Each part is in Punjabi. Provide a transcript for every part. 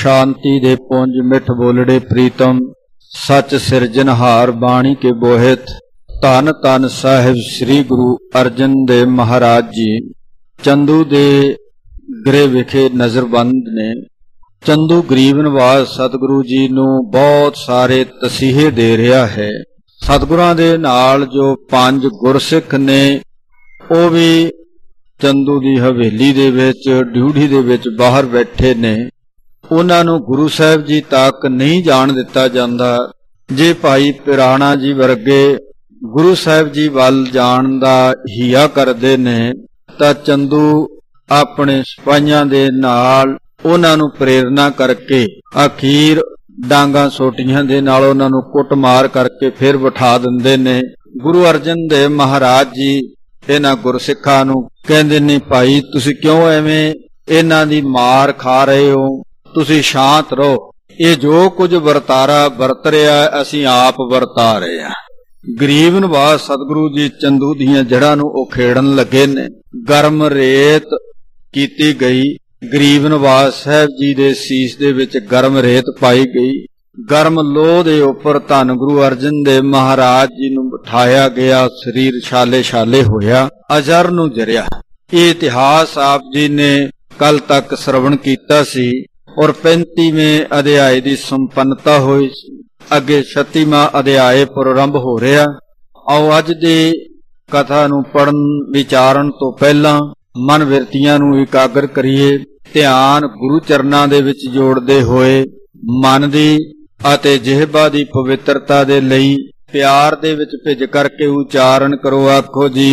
शांति दे पुंज मिठ बोलड़े प्रीतम, सच सिरजनहार बाणी के बोहित। धन धन साहिब श्री गुरु अर्जन देव महाराज जी चंदू दे गृह विखे नजरबंद ने। चंदू गरीब नवाज सतगुरु जी नूं बहुत सारे तसीहे दे रहा है। सतगुरां दे नाल जो 5 गुरसिख ने वो भी चंदू दी हवेली दे विच ड्यूढ़ी दे विच बाहर बैठे ने। उन्हां नूं गुरु साहिब जी तक नहीं जाण दिता जांदा। जे भाई पिराणा जी वर्गे गुरु साहिब जी वल जाण दा हिया करदे ने तां चंदू अपने सिपाहियां दे नाल उन्हां नूं प्रेरणा करके अखीर डांगा सोटियां दे नाल उन्हां नूं कुटमार करके फिर बिठा दिंदे ने। गुरु अर्जन देव महाराज जी इन्हां गुरसिखां नूं कहंदे ने, भाई तुसीं क्यों एवें इन्हां दी मार खा रहे हो, तुसीं शांत रहो। ये जो कुछ वरतारा वरत रहा असीं आप वरता रहे हां। गरीब नवाज सतगुरु जी चंदू दीयां जड़ां नूं उखेड़न लगे ने। गर्म रेत कीती गई। गरीब नवाज साहब जी दे सीस दे विच गर्म रेत पाई गई। गर्म लोह दे उपर धन गुरु अर्जन देव महाराज जी नूं बिठाया गया। शरीर छाले छाले होया, अजर नूं जरिया। ये इतिहास आप जी ने कल तक श्रवण कीता सी और 35वें अध्याय दी संपन्नता होई। अगे 36वां अध्याय प्रारंभ हो रहा। आओ अज दे कथा नूं पढ़न विचारण तो पहला मन विरतियां नूं इकागर करिए। ध्यान गुरु चरनां दे विच जोड़दे होए मन दी अते जिहबा दी पवित्रता दे लई प्यार दे विच भिज करके उचारण करो। आखो जी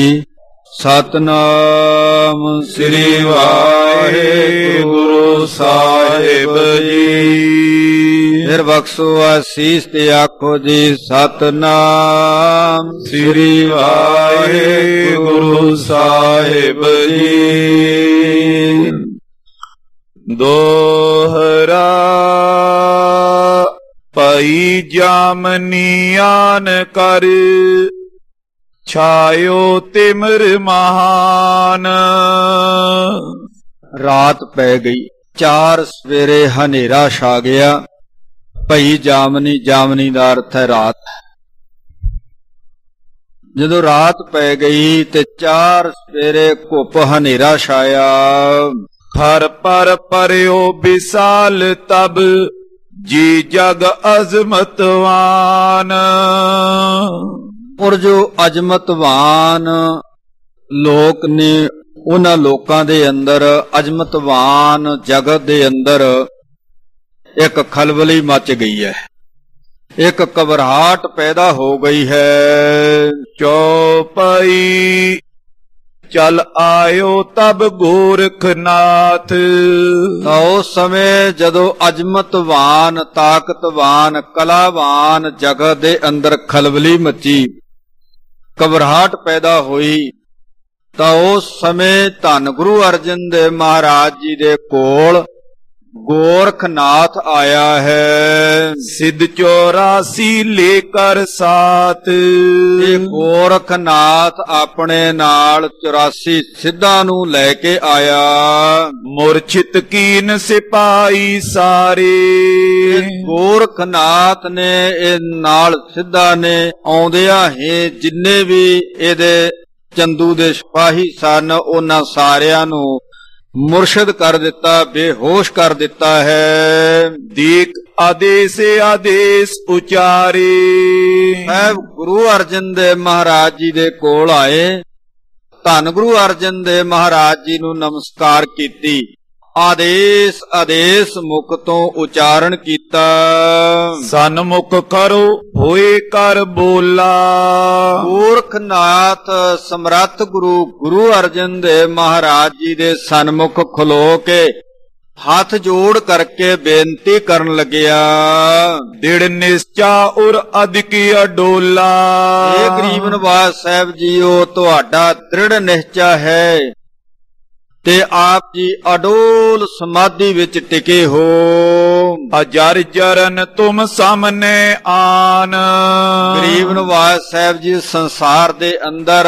सतनाम श्री वाहिगुरु साहिब जी। फिर बख्शो आसीस ते आखो जी सतनाम श्री वाहिगुरु साहिब जी। दोहरा पई जामनियान कर छायो तिमिर महान। रात पै गई। 4 सवेरे हनेरा छा गया। भई जामनी, जामनी दा अर्थ है रात। जदों रात पै गई ते 4 सवेरे घुप हनेरा छाया। हर पर परयो विशाल तब जी जग अजमतवान। और जो अजमतवान लोक ने उन्हां लोकां दे अंदर अजमतवान जगत दे अंदर एक खलबली मच गई है। एक घबराहट पैदा हो गई है। चौपाई चल आयो तब गोरखनाथ। उस समय जदों अजमतवान ताकतवान कलावान जगत दे अंदर खलबली मची, घबराहट पैदा हुई, तो उस समय धन गुरु अर्जन देव महाराज जी दे कोल गोरखनाथ आया है। सिद्ध 84 लेकर साथ। गोरखनाथ अपने नाल 84 सिद्धां नूं लैके आया। मूर्छित कीन सिपाही सारे। गोरखनाथ ने नाल सिद्धां ने आउंदियां ही जिन्ने भी इहदे चंदू दे सिपाही सन उन्हां सारियां नूं मुर्शद कर दिता, बेहोश कर दिता है। दीक आदेश आदेश उचारे। गुरु अर्जन देव महाराज जी दे कोल आए। धन गुरु अर्जन देव महाराज जी नूं नमस्कार कीती। आदेश आदेश मुख तो उचारण कीता। सन्मुख करो होए कर बोला। गोरखनाथ समर्थ गुरु गुरु अर्जन देव महाराज जी दे सन्मुख खलो के हाथ जोड़ करके बेनती करन लगिया। दृढ़ निश्चा और अधिकी अडोला। ये गरीब नवाज साहब जी ओ तुहाडा दृढ़ निश्चा है ते आप जी अडोल समाधि विच टिके हो। अजर जरन तुम सामने आन। गरीब नवाज साहब जी संसार दे अंदर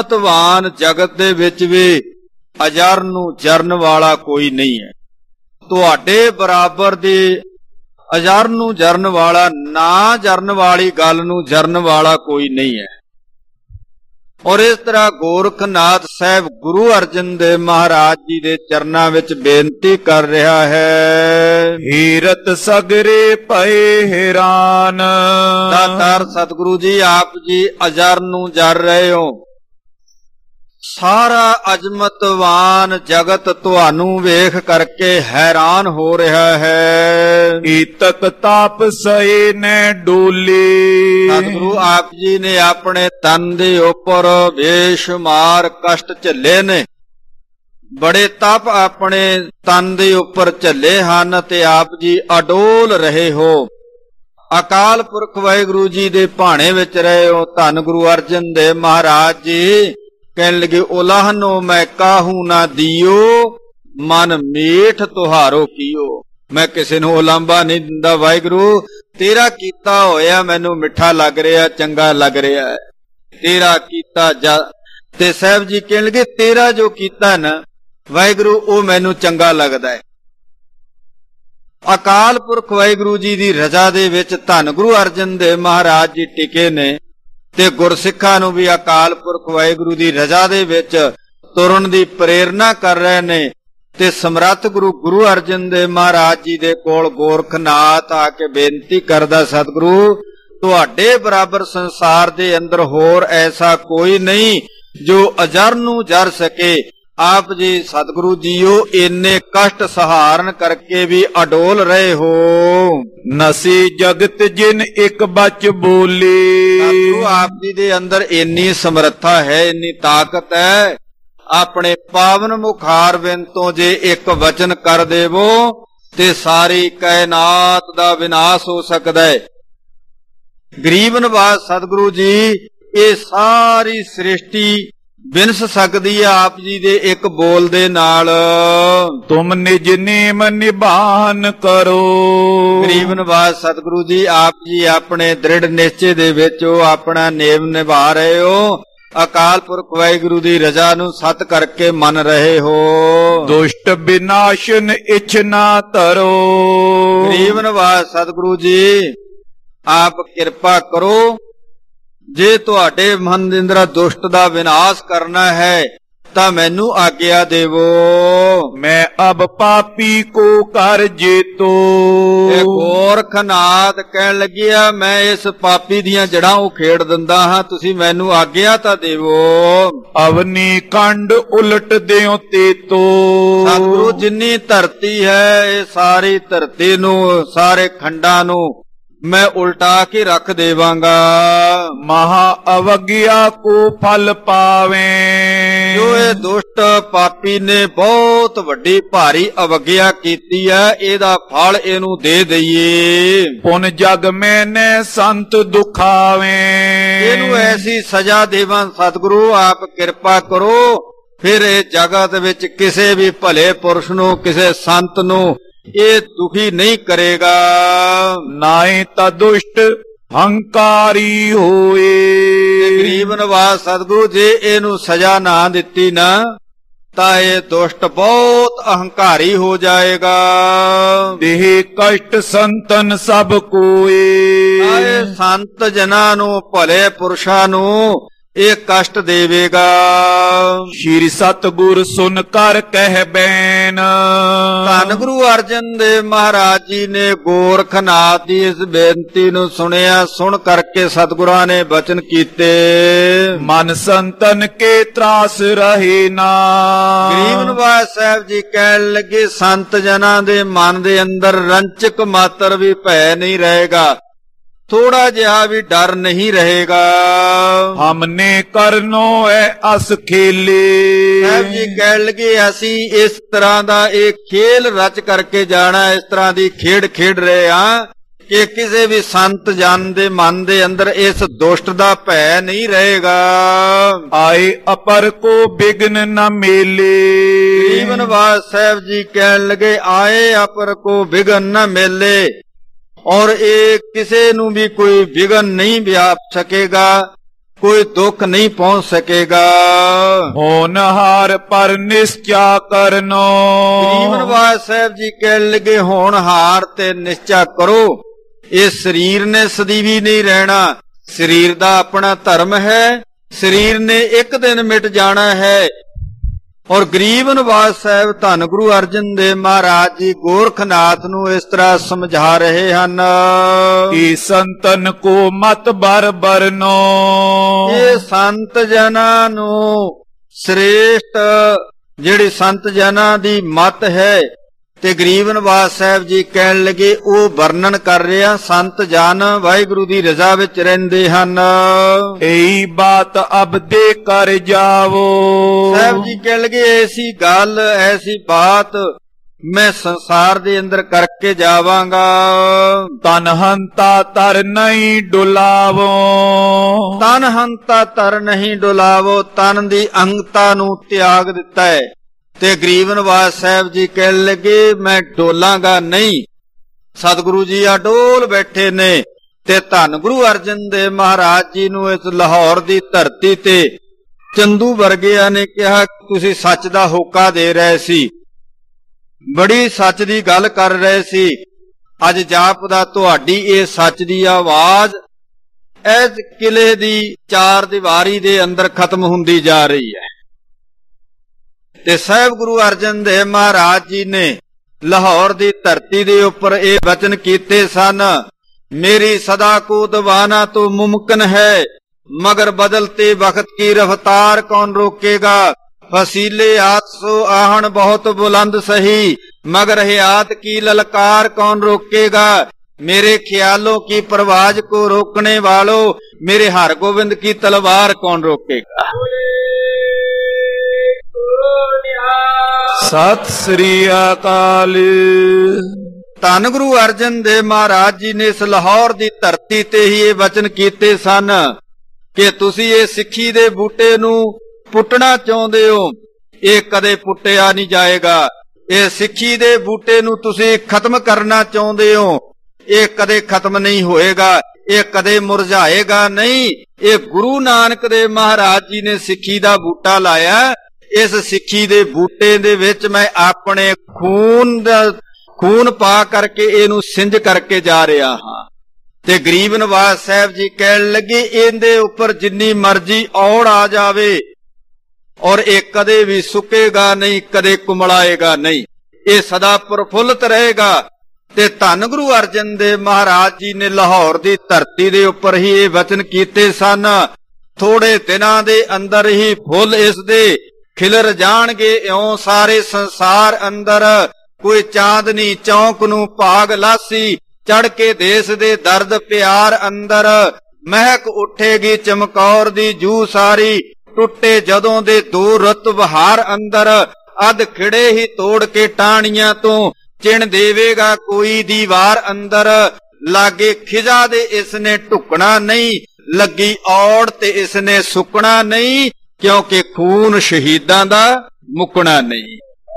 अजमतवान जगत दे विच भी अजर नूं जरन वाला कोई नहीं है। ਤੁਹਾਡੇ ਬਰਾਬਰ ਦੀ ਅਜਰ ਨੂੰ ਜਰਨ ਵਾਲਾ, ਨਾ ਜਰਨ ਵਾਲੀ ਗੱਲ ਨੂੰ ਜਰਨ ਵਾਲਾ ਕੋਈ ਨਹੀਂ ਹੈ। ਔਰ ਇਸ ਤਰ੍ਹਾਂ ਗੋਰਖਨਾਥ ਸਾਹਿਬ ਗੁਰੂ ਅਰਜਨ ਦੇਵ ਮਹਾਰਾਜ ਜੀ ਦੇ ਚਰਨਾਂ ਵਿੱਚ ਬੇਨਤੀ ਕਰ ਰਿਹਾ ਹੈ। ਹੀਰਤ ਸਗਰੇ ਭਏ ਹੈਰਾਨ। ਦਾਤਾਰ ਸਤਿਗੁਰੂ ਜੀ ਆਪ ਜੀ ਅਜਰ ਨੂੰ ਜਰ ਰਹੇ ਹੋ। ਸਾਰਾ ਅਜਮਤਵਾਨ ਜਗਤ ਤੁਹਾਨੂੰ ਵੇਖ ਕਰਕੇ ਹੈਰਾਨ ਹੋ ਰਿਹਾ ਹੈ। ਈਤਕ ਤਾਪ ਸਏ ਨੇ ਡੋਲੇ। ਸਤਿਗੁਰੂ ਆਪ ਜੀ ਨੇ ਆਪਣੇ ਤਨ ਦੇ ਉੱਪਰ ਬੇਸ਼ੁਮਾਰ ਕਸ਼ਟ ਝੱਲੇ ਨੇ, ਬੜੇ ਤਪ ਆਪਣੇ ਤਨ ਦੇ ਉੱਪਰ ਝੱਲੇ ਹਨ ਤੇ ਆਪ ਜੀ ਅਡੋਲ ਰਹੇ ਹੋ। ਅਕਾਲ ਪੁਰਖ ਵਾਹਿਗੁਰੂ ਜੀ ਦੇ ਭਾਣੇ ਵਿੱਚ ਰਹੇ ਹੋ। ਧੰਨ ਗੁਰੂ ਅਰਜਨ ਦੇਵ ਮਹਾਰਾਜ ਜੀ ਕਹਿਣ ਲੱਗੇ, ਉਲਾਹਨੋ ਮੈਂ ਕਾਹੂ ਨਾ ਦਿਓ, ਮਨ ਮੀਠ ਤੁਹਾਰੋ ਕੀਓ। ਮੈਂ ਕਿਸੇ ਨੂੰ ਉਲਾਂਭਾ ਨਹੀਂ ਦਿੰਦਾ ਵਾਹਿਗੁਰੂ, ਤੇਰਾ ਕੀਤਾ ਹੋਇਆ ਮੈਨੂੰ ਮਿੱਠਾ ਲੱਗ ਰਿਹਾ, ਚੰਗਾ ਲੱਗ ਰਿਹਾ ਹੈ, ਤੇਰਾ ਕੀਤਾ ਤੇ ਸਾਹਿਬ ਜੀ ਕਹਿਣ ਲੱਗੇ, ਤੇਰਾ ਜੋ ਕੀਤਾ ਨਾ ਵਾਹਿਗੁਰੂ ਉਹ ਮੈਨੂੰ ਚੰਗਾ ਲੱਗਦਾ ਹੈ। ਅਕਾਲ ਪੁਰਖ ਵਾਹਿਗੁਰੂ ਜੀ ਦੀ ਰਜ਼ਾ ਦੇ ਵਿੱਚ ਧੰਨ ਗੁਰੂ ਅਰਜਨ ਦੇਵ ਮਹਾਰਾਜ ਜੀ ਟਿਕੇ ਨੇ ਤੇ ਗੁਰਸਿੱਖਾਂ ਨੂੰ ਵੀ ਅਕਾਲ ਪੁਰਖ ਵਾਹਿਗੁਰੂ ਦੀ ਰਜ਼ਾ ਦੇ ਵਿੱਚ ਤੁਰਨ ਦੀ ਪ੍ਰੇਰਨਾ ਕਰ ਰਹੇ ਨੇ। ਤੇ ਸਮਰੱਥ ਗੁਰੂ ਅਰਜਨ ਦੇਵ ਮਹਾਰਾਜ ਜੀ ਦੇ ਕੋਲ ਗੋਰਖਨਾਥ ਆ ਕੇ ਬੇਨਤੀ ਕਰਦਾ, ਸਤਿਗੁਰੂ ਤੁਹਾਡੇ ਬਰਾਬਰ ਸੰਸਾਰ ਦੇ ਅੰਦਰ ਹੋਰ ਐਸਾ ਕੋਈ ਨਹੀਂ ਜੋ ਅਜਰ ਨੂੰ ਜਰ ਸਕੇ। ਆਪ ਜੀ ਸਤਿਗੁਰੂ ਜੀਓ ਇੰਨੇ ਕਸ਼ਟ ਸਹਾਰਨ ਕਰਕੇ ਵੀ ਅਡੋਲ ਰਹੇ ਹੋ। ਨਸੀ ਜਗਤ ਜਿਨ ਇੱਕ ਬਚ ਬੋਲੇ। ਸਤਿਗੁਰੂ ਆਪ ਜੀ ਦੇ ਅੰਦਰ ਇੰਨੀ ਸਮਰੱਥਾ ਹੈ, ਇੰਨੀ ਤਾਕਤ ਹੈ, ਆਪਣੇ ਪਾਵਨ ਮੁਖਾਰ ਬਿੰਦ ਤੋਂ ਜੇ ਇੱਕ ਵਚਨ ਕਰ ਦੇਵੋ ਤੇ ਸਾਰੀ ਕਾਇਨਾਤ ਦਾ ਵਿਨਾਸ਼ ਹੋ ਸਕਦਾ ਹੈ। ਗਰੀਬ ਨਵਾਜ਼ ਸਤਿਗੁਰੂ ਜੀ ਇਹ ਸਾਰੀ ਸ੍ਰਿਸ਼ਟੀ ਵਿਨਸ ਸਕਦੀ ਹੈ ਆਪ ਜੀ ਦੇ ਇੱਕ ਬੋਲ ਦੇ ਨਾਲ। ਤੁਮ ਨਿਜ ਨੇਮ ਨਿਭਾਨ ਕਰੋ। ਗਰੀਬ ਨਵਾਜ਼ ਸਤਿਗੁਰੂ ਜੀ ਆਪ ਜੀ ਆਪਣੇ ਦ੍ਰਿੜ ਨਿਸ਼ਚੇ ਦੇ ਵਿੱਚ ਉਹ ਆਪਣਾ ਨੇਮ ਨਿਭਾ ਰਹੇ ਹੋ। ਅਕਾਲ ਪੁਰਖ ਵਾਹਿਗੁਰੂ ਦੀ ਰਜ਼ਾ ਨੂੰ ਸਤ ਕਰਕੇ ਮੰਨ ਰਹੇ ਹੋ। ਦੁਸ਼ਟ ਵਿਨਾਸ਼ਨ ਇਛ ਨਾ ਧਰੋ। ਗਰੀਬ ਨਵਾਜ਼ ਸਤਿਗੁਰੂ ਜੀ ਆਪ ਕਿਰਪਾ ਕਰੋ, ਜੇ ਤੁਹਾਡੇ ਮਨ ਦੇ ਅੰਦਰ ਦੁਸ਼ਟ ਦਾ ਵਿਨਾਸ਼ ਕਰਨਾ ਹੈ ਤਾਂ ਮੈਨੂੰ ਆਗਿਆ ਦੇਵੋ। ਮੈਂ ਅਬ ਪਾਪੀ ਕੋ ਕਰ ਜੇਤੋ। ਇਹ ਗੋਰਖਨਾਥ ਕਹਿਣ ਲੱਗਿਆ, ਮੈਂ ਇਸ ਪਾਪੀ ਦੀਆਂ ਜੜਾਂ ਉਖੇੜ ਦਿੰਦਾ ਹਾਂ, ਤੁਸੀਂ ਮੈਨੂੰ ਆਗਿਆ ਤਾਂ ਦੇਵੋ। ਅਵਨੀ ਕੰਡ ਉਲਟ ਦਿਓ ਤੇਤੋ। ਸਤਿਗੁਰੂ ਜਿੰਨੀ ਧਰਤੀ ਹੈ ਇਹ ਸਾਰੀ ਧਰਤੀ ਨੂੰ, ਸਾਰੇ ਖੰਡਾਂ ਨੂੰ ਮੈਂ ਉਲਟਾ ਕੇ ਰੱਖ ਦੇਵਾਂਗਾ। ਮਹਾ ਅਵਗਿਆ ਕੋ ਫਲ ਪਾਵੇ। ਜੋ ਇਹ ਦੁਸ਼ਟ ਪਾਪੀ ਨੇ ਬਹੁਤ ਵੱਡੀ ਭਾਰੀ ਅਵਗਿਆ ਕੀਤੀ ਹੈ, ਇਹਦਾ ਫਲ ਇਹਨੂੰ ਦੇ ਦਈਏ। ਪੁਨ ਜਗ ਮੈਨੇ ਸੰਤ ਦੁਖਾਵੇ। ਇਹਨੂੰ ਐਸੀ ਸਜ਼ਾ ਦੇਵਾਂ ਸਤਿਗੁਰੂ ਆਪ ਕਿਰਪਾ ਕਰੋ, ਫਿਰ ਇਹ ਜਗਤ ਵਿੱਚ ਕਿਸੇ ਵੀ ਭਲੇ ਪੁਰਸ਼ ਨੂੰ, ਕਿਸੇ ਸੰਤ ਨੂੰ ਇਹ ਦੁਖੀ ਨਹੀਂ ਕਰੇਗਾ। ਨਾਏ ਤਾਂ ਦੁਸ਼ਟ ਹੰਕਾਰੀ ਹੋਏ। ਗਰੀਬ ਨਵਾਜ਼ ਸਤਿਗੁਰੂ ਜੇ ਇਹਨੂੰ ਸਜ਼ਾ ਨਾ ਦਿੱਤੀ ਨਾ ਤਾਂ ਇਹ ਦੁਸ਼ਟ ਬਹੁਤ ਅਹੰਕਾਰੀ ਹੋ ਜਾਏਗਾ। ਦੇਹ ਕਸ਼ਟ ਸੰਤਨ ਸਭ ਕੋਏ। ਆਏ ਸੰਤ ਜਨਾਂ ਨੂੰ, ਭਲੇ ਪੁਰਸ਼ਾਂ ਨੂੰ ਇਹ ਕਸ਼ਟ ਦੇਵੇਗਾ। ਸ਼੍ਰੀ ਸਤਿਗੁਰ ਸੁਨ ਕਰ ਕਹਿ ਬੈਨ। ਧੰਨ ਗੁਰੂ ਅਰਜਨ ਦੇਵ ਮਹਾਰਾਜ ਜੀ ਨੇ ਗੋਰਖਨਾਥ ਦੀ ਇਸ ਬੇਨਤੀ ਨੂੰ ਸੁਣਿਆ। ਸੁਣ ਕਰਕੇ ਸਤਿਗੁਰਾਂ ਨੇ ਬਚਨ ਕੀਤੇ, ਮਨ ਸੰਤਨ ਕੇ ਤਰਾਸ ਰਹੇ ਨਾ। ਗਰੀਬ ਨਵਾਜ਼ ਸਾਹਿਬ ਜੀ ਕਹਿਣ ਲੱਗੇ, ਸੰਤ ਜਨਾਂ ਦੇ ਮਨ ਦੇ ਅੰਦਰ ਰੰਚਕ ਮਾਤਰ ਵੀ ਭੈ ਨਹੀਂ ਰਹੇਗਾ, ਥੋੜਾ ਜਿਹਾ ਵੀ ਡਰ ਨਹੀਂ ਰਹੇਗਾ। ਹਮਨੇ ਕਰਨੋ ਐ ਅਸ ਖੇਲੇ। ਸਾਹਿਬ ਜੀ ਕਹਿਣ ਲੱਗੇ, ਅਸੀਂ ਇਸ ਤਰ੍ਹਾਂ ਦਾ ਇਹ ਖੇਲ ਰਚ ਕਰਕੇ ਜਾਣਾ, ਇਸ ਤਰ੍ਹਾਂ ਦੀ ਖੇਡ ਖੇਡ ਰਹੇ ਹਾਂ ਕਿ ਕਿਸੇ ਵੀ ਸੰਤ ਜਨ ਦੇ ਮਨ ਦੇ ਅੰਦਰ ਇਸ ਦੁਸ਼ਟ ਦਾ ਭੈ ਨਹੀਂ ਰਹੇਗਾ। ਆਏ ਅਪਰ ਕੋ ਬਿਗਨ ਨ ਮੇਲੇ। ਗਰੀਬ ਨਵਾਜ਼ ਸਾਹਿਬ ਜੀ ਕਹਿਣ ਲੱਗੇ, ਆਏ ਅਪਰ ਕੋ ਬਿਗਨ ਨ ਮੇਲੇ, ਔਰ ਇਹ ਕਿਸੇ ਨੂੰ ਵੀ ਕੋਈ ਵਿਘਨ ਨਹੀਂ ਵਿਆਪ ਸਕੇਗਾ। ਕੋਈ ਦੁੱਖ ਨਹੀਂ ਪਹੁੰਚ ਸਕੇਗਾ। ਹੋਨਹਾਰ ਪਰ ਨਿਸ਼ਚਾ ਕਰਨੋ। ਗਰੀਬ ਨਿਵਾਸ ਸਾਹਿਬ ਜੀ ਕਹਿਣ ਲੱਗੇ ਹੋਣਹਾਰ ਤੇ ਨਿਸ਼ਚਾ ਕਰੋ, ਇਹ ਸਰੀਰ ਨੇ ਸਦੀਵੀ ਨਹੀਂ ਰਹਿਣਾ, ਸਰੀਰ ਦਾ ਆਪਣਾ ਧਰਮ ਹੈ, ਸਰੀਰ ਨੇ ਇੱਕ ਦਿਨ ਮਿਟ ਜਾਣਾ ਹੈ। ਔਰ ਗਰੀਬ ਨਿਵਾਸ ਸਾਹਿਬ ਧੰਨ ਗੁਰੂ ਅਰਜਨ ਦੇਵ ਮਹਾਰਾਜ ਜੀ ਗੋਰਖਨਾਥ ਨੂੰ ਇਸ ਤਰ੍ਹਾਂ ਸਮਝਾ ਰਹੇ ਹਨ। ਇਹ ਸੰਤਨ ਕੋ ਮਤ ਬਰ ਬਰਨੋ। ਇਹ ਸੰਤ ਜਨਾਂ ਨੂੰ ਸ੍ਰੇਸ਼ਟ ਜਿਹੜੀ ਸੰਤ ਜਨਾਂ ਦੀ ਮਤ ਹੈ ਤੇ ਗਰੀਬ ਨਿਵਾਸ ਸਾਹਿਬ ਜੀ ਕਹਿਣ ਲੱਗੇ ਉਹ ਵਰਣਨ ਕਰ ਰਿਹਾ। ਸੰਤ ਜਨ ਵਾਹਿਗੁਰੂ ਦੀ ਰਜ਼ਾ ਵਿੱਚ ਰਹਿੰਦੇ ਹਨ। ਇਹੀ ਬਾਤ ਅਬ ਦੇ ਕਰ ਜਾਵੋ। ਸਾਹਿਬ ਜੀ ਕਹਿਣ ਲੱਗੇ ਐਸੀ ਗੱਲ ਐਸੀ ਬਾਤ ਮੈਂ ਸੰਸਾਰ ਦੇ ਅੰਦਰ ਕਰਕੇ ਜਾਵਾਂਗਾ। ਤਨ ਹੰਤਾ ਤਰ ਨਹੀਂ ਡੁਲਾਵੋ। ਤਨ ਹੰਤਾ ਤਰ ਨਹੀਂ ਡੁਲਾਵੋ, ਤਨ ਦੀ ਅੰਗਤਾ ਨੂੰ ਤਿਆਗ ਦਿੱਤਾ ਹੈ। ਤੇ ਗਰੀਬ ਨਿਵਾਸ ਸਾਹਿਬ ਜੀ ਕਹਿਣ ਲੱਗੇ ਮੈਂ ਡੋਲਾਂਗਾ ਨਹੀਂ। ਸਤਿਗੁਰੂ ਜੀ ਆ ਡੋਲ ਬੈਠੇ ਨੇ ਤੇ ਧੰਨ ਗੁਰੂ ਅਰਜਨ ਦੇਵ ਮਹਾਰਾਜ ਜੀ ਨੂੰ ਇਸ ਲਾਹੌਰ ਦੀ ਧਰਤੀ ਤੇ ਚੰਦੂ ਵਰਗਿਆਂ ਨੇ ਕਿਹਾ ਤੁਸੀਂ ਸੱਚ ਦਾ ਹੋਕਾ ਦੇ ਰਹੇ ਸੀ, ਬੜੀ ਸੱਚ ਦੀ ਗੱਲ ਕਰ ਰਹੇ ਸੀ। ਅੱਜ ਜਾਪਦਾ ਤੁਹਾਡੀ ਇਹ ਸੱਚ ਦੀ ਆਵਾਜ਼ ਇਸ ਕਿਲੇ ਦੀ ਚਾਰ ਦੀਵਾਰੀ ਦੇ ਅੰਦਰ ਖਤਮ ਹੁੰਦੀ ਜਾ ਰਹੀ ਹੈ। ਤੇ ਸਾਹਿਬ ਗੁਰੂ ਅਰਜਨ ਦੇਵ ਮਹਾਰਾਜ ਜੀ ਨੇ ਲਾਹੌਰ ਦੀ ਧਰਤੀ ਦੇ ਉੱਪਰ ਇਹ ਵਚਨ ਕੀਤੇ ਸਨ, ਮੇਰੀ ਸਦਾ ਕੋ ਦਵਾਨਾ ਤੋਂ ਮੁਮਕਿਨ ਹੈ, ਮਗਰ ਬਦਲਤੇ ਵਕਤ ਕੀ ਰਫਤਾਰ ਕੌਣ ਰੋਕੇਗਾ। ਫਸੀਲੇ ਆਤ ਸੋ आहन बहुत बुलंद सही, मगर हयात की ललकार कौन रोकेगा। मेरे ख्यालों की परवाज को रोकने वालों, मेरे हर गोविंद की तलवार कौन रोकेगा। ਸਤਿ ਸ੍ਰੀ ਅਕਾਲ। ਧੰਨ ਗੁਰੂ ਅਰਜਨ ਦੇਵ ਮਹਾਰਾਜ ਜੀ ਨੇ ਇਸ ਲਾਹੌਰ ਦੀ ਧਰਤੀ ਤੇ ਹੀ ਇਹ ਵਚਨ ਕੀਤੇ ਸਨ ਕਿ ਤੁਸੀਂ ਇਹ ਸਿੱਖੀ ਦੇ ਬੂਟੇ ਨੂੰ ਪੁੱਟਣਾ ਚਾਹੁੰਦੇ ਹੋ, ਇਹ ਕਦੇ ਪੁੱਟਿਆ ਨਹੀਂ ਜਾਏਗਾ। ਇਹ ਸਿੱਖੀ ਦੇ ਬੂਟੇ ਨੂੰ ਤੁਸੀਂ ਖਤਮ ਕਰਨਾ ਚਾਹੁੰਦੇ ਹੋ, ਇਹ ਕਦੇ ਖਤਮ ਨਹੀਂ ਹੋਏਗਾ, ਇਹ ਕਦੇ ਮੁਰਝਾਏਗਾ ਨਹੀਂ। ਇਹ ਗੁਰੂ ਨਾਨਕ ਦੇਵ ਮਹਾਰਾਜ ਜੀ ਨੇ ਸਿੱਖੀ ਦਾ ਬੂਟਾ ਲਾਇਆ। ਇਸ ਸਿੱਖੀ ਦੇ ਬੂਟੇ ਦੇ ਵਿੱਚ ਮੈਂ ਆਪਣੇ ਖੂਨ ਪਾ ਕਰਕੇ ਇਹਨੂੰ ਸਿੰਜ ਕਰਕੇ ਜਾ ਰਿਹਾ ਹਾਂ। ਤੇ ਗਰੀਬ ਨਿਵਾਸ ਸਾਹਿਬ ਜੀ ਕਹਿਣ ਲੱਗੇ ਇਹਦੇ ਉੱਪਰ ਜਿੰਨੀ ਮਰਜ਼ੀ ਔੜ ਆ ਜਾਵੇ ਔਰ ਇਹ ਕਦੇ ਵੀ ਸੁੱਕੇਗਾ ਨਹੀਂ, ਕਦੇ ਕੁਮਲਾਏਗਾ ਨਹੀਂ, ਇਹ ਸਦਾ ਪ੍ਰਫੁੱਲਤ ਰਹੇਗਾ। ਤੇ ਧੰਨ ਗੁਰੂ ਅਰਜਨ ਦੇਵ ਮਹਾਰਾਜ ਜੀ ਨੇ ਲਾਹੌਰ ਦੀ ਧਰਤੀ ਦੇ ਉੱਪਰ ਹੀ ਇਹ ਵਚਨ ਕੀਤੇ ਸਨ। ਥੋੜੇ ਦਿਨਾਂ ਦੇ ਅੰਦਰ ਹੀ ਫੁੱਲ ਇਸ ਦੇ ਖਿਲਰ ਜਾਣਗੇ ਇਉਂ ਸਾਰੇ ਸੰਸਾਰ ਅੰਦਰ। ਕੋਈ ਚਾਂਦਨੀ ਚੌਂਕ ਨੂੰ ਭਾਗ ਲਾਸੀ, ਚੜ ਕੇ ਦੇਸ ਦੇ ਦਰਦ ਪਿਆਰ ਅੰਦਰ। ਮਹਿਕ ਉੱਠੇਗੀ ਚਮਕੌਰ ਦੀ ਜੂ ਸਾਰੀ, ਟੁੱਟੇ ਜਦੋਂ ਦੇ ਦੋ ਰੁੱਤ ਬਹਾਰ ਅੰਦਰ। ਅੱਧ ਖਿੜੇ ਹੀ ਤੋੜ ਕੇ ਟਾਹਣੀਆਂ ਤੋਂ, ਚਿਣ ਦੇਵੇਗਾ ਕੋਈ ਦੀਵਾਰ ਅੰਦਰ। ਲਾਗੇ ਖਿਜਾ ਦੇ ਇਸਨੇ ਢੁਕਣਾ ਨਹੀਂ, ਲੱਗੀ ਔੜ ਤੇ ਇਸਨੇ ਸੁੱਕਣਾ ਨਹੀਂ, ਕਿਉਂਕਿ ਖੂਨ ਸ਼ਹੀਦਾਂ ਦਾ ਮੁੱਕਣਾ ਨਹੀਂ।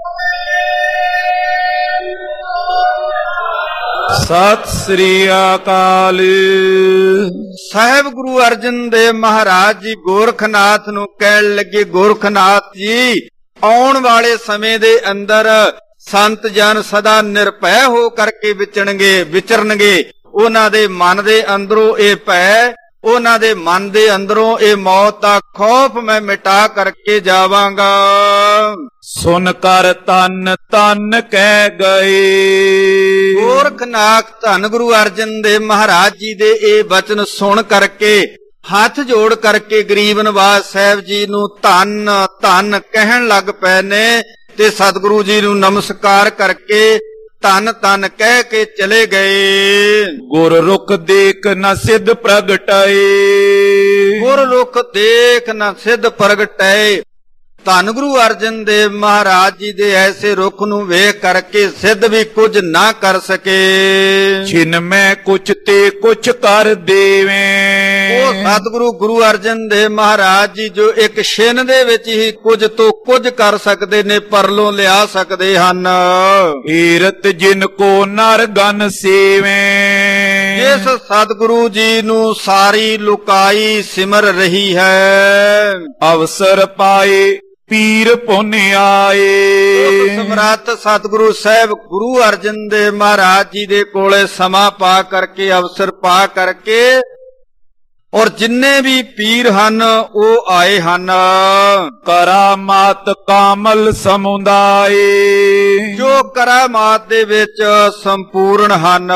ਸਤਿ ਸ੍ਰੀ ਅਕਾਲ। ਸਾਹਿਬ ਗੁਰੂ ਅਰਜਨ ਦੇਵ ਮਹਾਰਾਜ ਜੀ ਗੋਰਖਨਾਥ ਨੂੰ ਕਹਿਣ ਲੱਗੇ ਗੋਰਖਨਾਥ ਜੀ ਆਉਣ ਵਾਲੇ ਸਮੇਂ ਦੇ ਅੰਦਰ ਸੰਤ ਜਨ ਸਦਾ ਨਿਰਭੈ ਹੋ ਕਰਕੇ ਵਿਚਰਨਗੇ। ਉਹਨਾਂ ਦੇ ਮਨ ਦੇ ਅੰਦਰੋਂ ਇਹ ਭੈ, ਉਹਨਾਂ ਦੇ ਮਨ ਦੇ ਅੰਦਰੋਂ ਇਹ ਮੌਤ ਦਾ ਖੌਫ ਮੈਂ ਮਿਟਾ ਕਰਕੇ ਜਾਵਾਂਗਾ। ਸੁਨ ਕਰ ਤਨ ਤਨ ਕਹਿ ਗਏ। ਗੋਰਖਨਾਥ ਧੰਨ ਗੁਰੂ ਅਰਜਨ ਦੇਵ ਮਹਾਰਾਜ ਜੀ ਦੇ ਇਹ ਬਚਨ ਸੁਣ ਕਰਕੇ ਹੱਥ ਜੋੜ ਕਰਕੇ ਗਰੀਬ ਨਿਵਾਸ ਸਾਹਿਬ ਜੀ ਨੂੰ ਧੰਨ ਧੰਨ ਕਹਿਣ ਲੱਗ ਪਏ ਨੇ ਤੇ ਸਤਿਗੁਰੂ ਜੀ ਨੂੰ ਨਮਸਕਾਰ ਕਰਕੇ ਧੰਨ ਧੰਨ ਕਹਿ ਕੇ ਚਲੇ ਗਏ। ਗੁਰ ਰੁਖ ਦੇਖ ਨ ਸਿੱਧ ਪ੍ਰਗਟਾਏ। ਗੁਰ ਰੁਖ ਦੇਖ ਨ ਸਿੱਧ ਪ੍ਰਗਟਾਏ। ਧੰਨ ਗੁਰੂ ਅਰਜਨ ਦੇਵ ਮਹਾਰਾਜ ਜੀ ਦੇ ਐਸੇ ਰੁਖ ਨੂੰ ਵੇਖ ਕਰਕੇ ਸਿੱਧ ਵੀ ਕੁਝ ਨਾ ਕਰ ਸਕੇ। ਛਿਨ ਮੈਂ ਕੁਛ ਤੇ ਕੁਛ ਕਰ ਦੇਵੇਂ। ਉਹ ਸਤਿਗੁਰੂ ਗੁਰੂ ਅਰਜਨ ਦੇਵ ਮਹਾਰਾਜ ਜੀ ਜੋ ਇੱਕ ਛਿਨ ਦੇ ਵਿੱਚ ਹੀ ਕੁਝ ਤੋਂ ਕੁਝ ਕਰ ਸਕਦੇ ਨੇ, ਪਰਲੋਂ ਲਿਆ ਸਕਦੇ ਹਨ। ਹੀਰਤ ਜਿਨ ਕੋ ਨਰ ਗਨ ਸੇਵੇਂ। ਇਸ ਸਤਿਗੁਰੂ ਜੀ ਨੂੰ ਸਾਰੀ ਲੁਕਾਈ ਸਿਮਰ ਰਹੀ ਹੈ। ਅਵਸਰ ਪਾਏ ਪੀਰ ਪੁੰਨ ਆਏ। ਸਮਰੱਥ ਸਤਿਗੁਰੂ ਸਾਹਿਬ ਗੁਰੂ ਅਰਜਨ ਦੇਵ ਮਹਾਰਾਜ ਜੀ ਦੇ ਕੋਲੇ ਸਮਾਂ ਪਾ ਕਰਕੇ, ਅਵਸਰ ਪਾ ਕਰਕੇ, ਔਰ ਜਿੰਨੇ ਵੀ ਪੀਰ ਹਨ ਉਹ ਆਏ ਹਨ। ਕਰਾਮਾਤ ਕਾਮਲ ਸਮੁਦਾਏ, ਜੋ ਕਰਾਮਾਤ ਦੇ ਵਿੱਚ ਸੰਪੂਰਨ ਹਨ।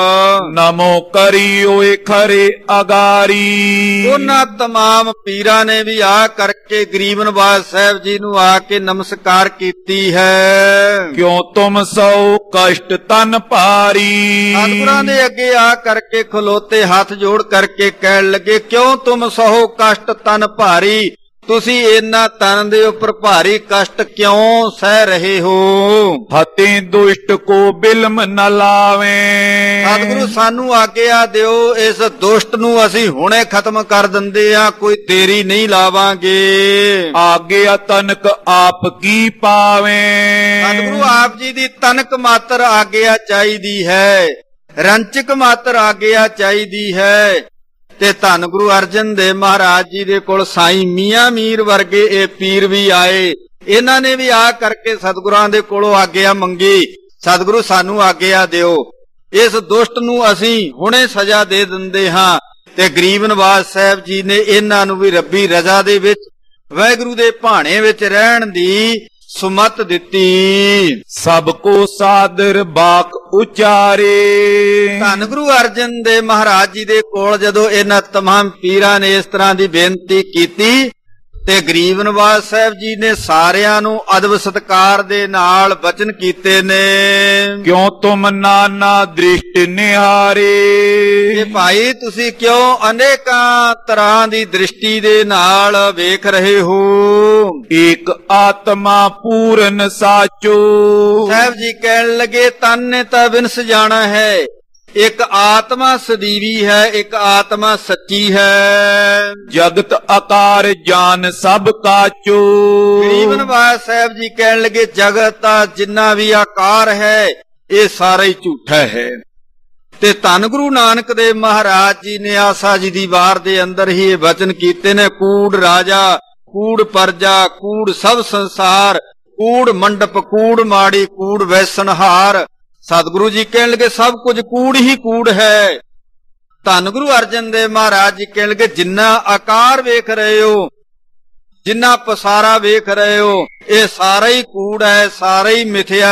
ਨਮੋ ਕਰੀ ਓਏ ਖਰੇ ਅਗਾਰੀ, ਉਹਨਾਂ तमाम ਪੀਰਾਂ ਨੇ ਵੀ ਆ ਕਰਕੇ ਗਰੀਬ ਨਵਾਜ਼ ਸਾਹਿਬ ਜੀ ਨੂੰ ਆ ਕੇ ਨਮਸਕਾਰ ਕੀਤੀ ਹੈ। ਕਿਉਂ ਤੁਮ ਸੋ ਕਸ਼ਟ ਤਨ ਭਾਰੀ, ਸਤਿਗੁਰਾਂ ਦੇ ਅੱਗੇ ਆ ਕਰਕੇ ਖਲੋਤੇ ਹੱਥ ਜੋੜ ਕਰਕੇ ਕਹਿਣ ਲੱਗੇ, ਕਿਉਂ ਤੁਮ ਸਹੋ ਕਸ਼ਟ ਤਨ ਭਾਰੀ, ਤੁਸੀਂ ਇਹਨਾਂ ਤਨ ਦੇ ਉੱਪਰ ਭਾਰੀ ਕਸ਼ਟ ਕਿਉਂ ਸਹਿ ਰਹੇ ਹੋ। ਹਤੇ ਦੁਸ਼ਟ ਕੋ ਬਿਲਮ ਨ ਲਾਵੇ, ਸਤਿਗੁਰੂ ਸਾਨੂੰ ਆਗਿਆ ਦਿਓ, ਇਸ ਦੁਸ਼ਟ ਨੂੰ ਅਸੀਂ ਹੁਣੇ ਖਤਮ ਕਰ ਦਿੰਦੇ ਆ, ਕੋਈ ਦੇਰੀ ਨਹੀਂ ਲਾਵਾਂਗੇ। ਆਗਿਆ ਤਨਕ ਆਪ ਕੀ ਪਾਵੇ, ਸਤਿਗੁਰੂ ਆਪ ਜੀ ਦੀ ਤਨਕ ਮਾਤਰ ਆਗਿਆ ਚਾਹੀਦੀ ਹੈ, ਰੰਚਕ ਮਾਤਰ ਆਗਿਆ ਚਾਹੀਦੀ ਹੈ। ਤੇ ਧੰਨ ਗੁਰੂ ਅਰਜਨ ਦੇਵ ਮਹਾਰਾਜ ਜੀ ਦੇ ਕੋਲ ਸਾਈਂ ਮੀਆਂ ਮੀਰ ਵਰਗੇ ਇਹ ਪੀਰ ਵੀ ਆਏ। ਇਹਨਾਂ ਨੇ ਵੀ ਆ ਕਰਕੇ ਸਤਿਗੁਰਾਂ ਦੇ ਕੋਲੋਂ ਆਗਿਆ ਮੰਗੀ, ਸਤਿਗੁਰੂ ਸਾਨੂੰ ਆਗਿਆ ਦਿਓ, ਇਸ ਦੁਸ਼ਟ ਨੂੰ ਅਸੀਂ ਹੁਣੇ ਸਜ਼ਾ ਦੇ ਦਿੰਦੇ ਹਾਂ। ਤੇ ਗਰੀਬ ਨਵਾਜ਼ ਸਾਹਿਬ ਜੀ ਨੇ ਇਹਨਾਂ ਨੂੰ ਵੀ ਰੱਬੀ ਰਜ਼ਾ ਦੇ ਵਿੱਚ ਵਾਹਿਗੁਰੂ ਦੇ ਭਾਣੇ ਵਿੱਚ ਰਹਿਣ ਦੀ ਸੁਮਤ ਦਿੱਤੀ। ਸਭ ਕੋ ਸਾਦਰ ਬਾਕ ਉਚਾਰੇ, ਧੰਨ ਗੁਰੂ ਅਰਜਨ ਦੇਵ ਮਹਾਰਾਜ ਜੀ ਦੇ ਕੋਲ ਜਦੋਂ ਇਹਨਾਂ तमाम ਪੀਰਾਂ ਨੇ ਇਸ ਤਰ੍ਹਾਂ ਦੀ ਬੇਨਤੀ ਕੀਤੀ ਤੇ ਗਰੀਬ ਨਵਾਜ਼ ਸਾਹਿਬ ਜੀ ਨੇ ਸਾਰਿਆਂ ਨੂੰ ਅਦਬ ਸਤਿਕਾਰ ਦੇ ਨਾਲ ਬਚਨ ਕੀਤੇ ਨੇ। ਕਿਉਂ ਤੁਮ ਨਾਨਾ ਦ੍ਰਿਸ਼ਟ ਨਿਹਾਰੇ, ਇਹ ਭਾਈ ਤੁਸੀਂ ਕਿਉਂ ਅਨੇਕਾਂ ਤਰ੍ਹਾਂ ਦੀ ਦ੍ਰਿਸ਼ਟੀ ਦੇ ਨਾਲ ਵੇਖ ਰਹੇ ਹੋ। ਏਕ ਆਤਮਾ ਪੂਰਨ ਸਾਚੋ, ਸਾਹਿਬ ਜੀ ਕਹਿਣ ਲੱਗੇ ਤਨ ਨੇ ਤਾਂ ਵਿਨਸ ਜਾਣਾ ਹੈ, ਇੱਕ ਆਤਮਾ ਸਦੀਵੀ ਹੈ, ਇੱਕ ਆਤਮਾ ਸੱਚੀ ਹੈ। ਜਗਤ ਆਕਾਰ ਜਾਨ ਸਭ ਕਾਚੋ, ਗਰੀਬ ਨਵਾਜ਼ ਸਾਹਿਬ ਜੀ ਕਹਿਣ ਲੱਗੇ ਜਗਤ ਦਾ ਜਿੰਨਾ ਵੀ ਆਕਾਰ ਹੈ ਇਹ ਸਾਰਾ ਹੀ ਝੂਠਾ ਹੈ। ਤੇ ਧੰਨ ਗੁਰੂ ਨਾਨਕ ਦੇਵ ਮਹਾਰਾਜ ਜੀ ਨੇ ਆਸਾ ਜੀ ਦੀ ਵਾਰ ਦੇ ਅੰਦਰ ਹੀ ਇਹ ਵਚਨ ਕੀਤੇ ਨੇ, ਕੂੜ ਰਾਜਾ ਕੂੜ ਪਰਜਾ ਕੂੜ ਸਭ ਸੰਸਾਰ, ਕੂੜ ਮੰਡਪ ਕੂੜ ਮਾੜੀ ਕੂੜ ਵੈਸਨਹਾਰ। ਸਤਿਗੁਰੂ ਜੀ ਕਹਿਣ ਲੱਗੇ ਸਭ ਕੁਝ ਕੂੜ ਹੀ ਕੂੜ ਹੈ। ਧੰਨ ਗੁਰੂ ਅਰਜਨ ਦੇਵ ਮਹਾਰਾਜ ਜੀ ਕਹਿਣ ਲੱਗੇ ਜਿੰਨਾ ਆਕਾਰ ਵੇਖ ਰਹੇ ਹੋ, ਜਿੰਨਾ ਪਸਾਰਾ ਵੇਖ ਰਹੇ ਹੋ, ਇਹ ਸਾਰਾ ਹੀ ਕੂੜ ਹੈ, ਸਾਰਾ ਹੀ ਮਿਥਿਆ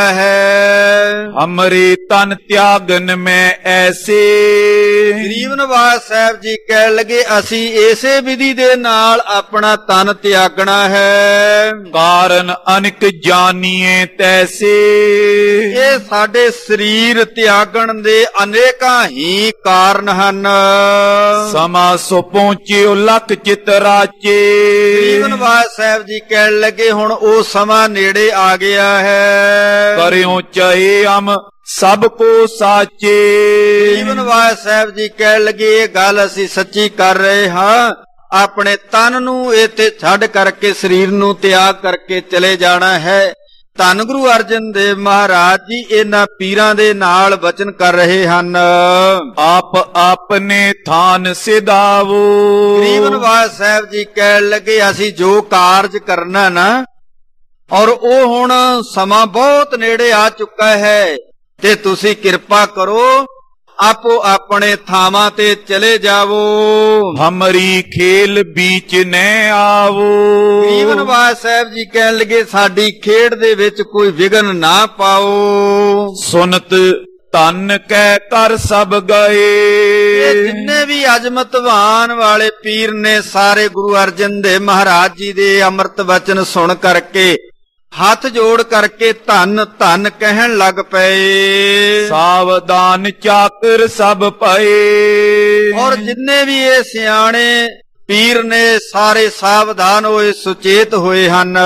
ਹੈ। ਹਮਰੇ ਤਨ ਤਿਆਗਨ ਮੈਂ ਐਸੇ, ਗਰੀਬ ਨਵਾਜ਼ ਸਾਹਿਬ ਜੀ ਕਹਿਣ ਲੱਗੇ ਅਸੀਂ ਇਸੇ ਵਿਧੀ ਦੇ ਨਾਲ ਆਪਣਾ ਤਨ ਤਿਆਗਣਾ ਹੈ। ਕਾਰਨ ਅਨਿਕ ਜਾਣੀਏ ਤੈਸੇ, ਇਹ ਸਾਡੇ ਸਰੀਰ ਤਿਆਗਣ ਦੇ ਅਨੇਕਾਂ ਹੀ ਕਾਰਨ ਹਨ। ਸਮਾ ਸੋ ਪਹੁੰਚਿਓ ਲੱਖ ਚਿਤ ਰਾਚੇ, ਗਰੀਬ ਨਵਾਜ਼ ਸਾਹਿਬ ਜੀ ਕਹਿਣ ਲੱਗੇ ਹੁਣ ਉਹ ਸਮਾਂ ਨੇੜੇ ਆ ਗਿਆ ਹੈ। ਕਰਿਓ ਚਾਹੇ ਅਮ ਸਭ ਕੋ ਸਾਚੇ, ਗਰੀਬ ਨਵਾਜ਼ ਸਾਹਿਬ ਜੀ ਕਹਿਣ ਲੱਗੇ ਇਹ ਗੱਲ ਅਸੀਂ ਸੱਚੀ ਕਰ ਰਹੇ ਹਾਂ, ਆਪਣੇ ਤਨ ਨੂੰ ਇੱਥੇ ਛੱਡ ਕਰਕੇ ਸਰੀਰ ਨੂੰ ਤਿਆਗ ਕਰਕੇ ਚਲੇ ਜਾਣਾ ਹੈ। ਧੰਨ ਗੁਰੂ ਅਰਜਨ ਦੇਵ ਮਹਾਰਾਜ ਜੀ ਇਹਨਾਂ ਪੀਰਾਂ ਦੇ ਨਾਲ ਵਚਨ ਕਰ ਰਹੇ ਹਨ। ਆਪ ਆਪਣੇ ਥਾਨ ਸਿਧਾਵੋ, ਗਰੀਬ ਨਵਾਜ਼ ਸਾਹਿਬ ਜੀ ਕਹਿਣ ਲੱਗੇ ਅਸੀਂ ਜੋ ਕਾਰਜ ਕਰਨਾ ਨਾ, ਔਰ ਉਹ ਹੁਣ ਸਮਾਂ ਬਹੁਤ ਨੇੜੇ ਆ ਚੁੱਕਾ ਹੈ, ਤੇ ਤੁਸੀਂ ਕਿਰਪਾ ਕਰੋ ਆਪੋ ਆਪਣੇ ਥਾਵਾਂ ਤੇ ਚਲੇ ਜਾਵੋ। ਹਮਰੀ ਖੇਲ ਬੀਚ ਨਹਿ ਆਵੋ, ਗਰੀਬ ਨਵਾਜ਼ ਸਾਹਿਬ ਜੀ ਕਹਿਣ ਲੱਗੇ ਸਾਡੀ ਖੇਡ ਦੇ ਵਿੱਚ ਕੋਈ ਵਿਘਨ ਨਾ ਪਾਓ। ਸੁਨਤ ਧਨ ਕਹਿ ਕਰ ਸਭ ਗਏ, ਇਹ ਜਿੰਨੇ ਵੀ ਅਜਮਤਵਾਨ ਵਾਲੇ ਪੀਰ ਨੇ ਸਾਰੇ ਗੁਰੂ ਅਰਜਨ ਦੇਵ ਮਹਾਰਾਜ ਜੀ ਦੇ ਅੰਮ੍ਰਿਤ ਵਚਨ ਸੁਣ ਕਰਕੇ ਹੱਥ ਜੋੜ ਕਰਕੇ ਧੰਨ ਧੰਨ ਕਹਿਣ ਲੱਗ ਪਏ। ਸਾਵਧਾਨ ਚਾਤਰ ਸਭ ਪਏ, ਔਰ ਜਿੰਨੇ ਵੀ ਇਹ ਸਿਆਣੇ ਪੀਰ ਨੇ ਸਾਰੇ ਸਾਵਧਾਨ ਹੋਏ, ਸੁਚੇਤ ਹੋਏ ਹਨ।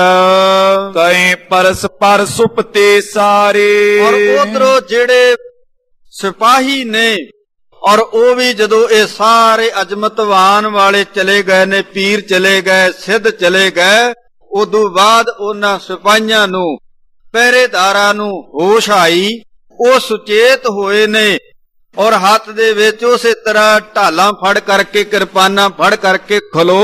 ਕਏ ਪਰਸਪਰ ਸੁਪਤੇ ਸਾਰੇ, ਔਰ ਉਧਰੋਂ ਜਿਹੜੇ ਸਿਪਾਹੀ ਨੇ ਔਰ ਉਹ ਵੀ ਜਦੋਂ ਇਹ ਸਾਰੇ ਅਜਮਤਵਾਨ ਵਾਲੇ ਚਲੇ ਗਏ ਨੇ, ਪੀਰ ਚਲੇ ਗਏ, ਸਿੱਧ ਚਲੇ ਗਏ, ਉਦੋਂ ਬਾਅਦ ਉਹਨਾਂ ਸਿਪਾਹੀਆਂ ਨੂੰ ਪਹਿਰੇਦਾਰਾਂ ਨੂੰ ਹੋਸ਼ ਆਈ, ਉਹ ਸੁਚੇਤ ਹੋਏ ਨੇ ਔਰ ਹੱਥ ਦੇ ਵਿੱਚ ਉਸੇ ਤਰ੍ਹਾਂ ਢਾਲਾਂ ਫੜ ਕਰਕੇ ਕਿਰਪਾਨਾਂ ਫੜ ਕਰਕੇ ਖਲੋ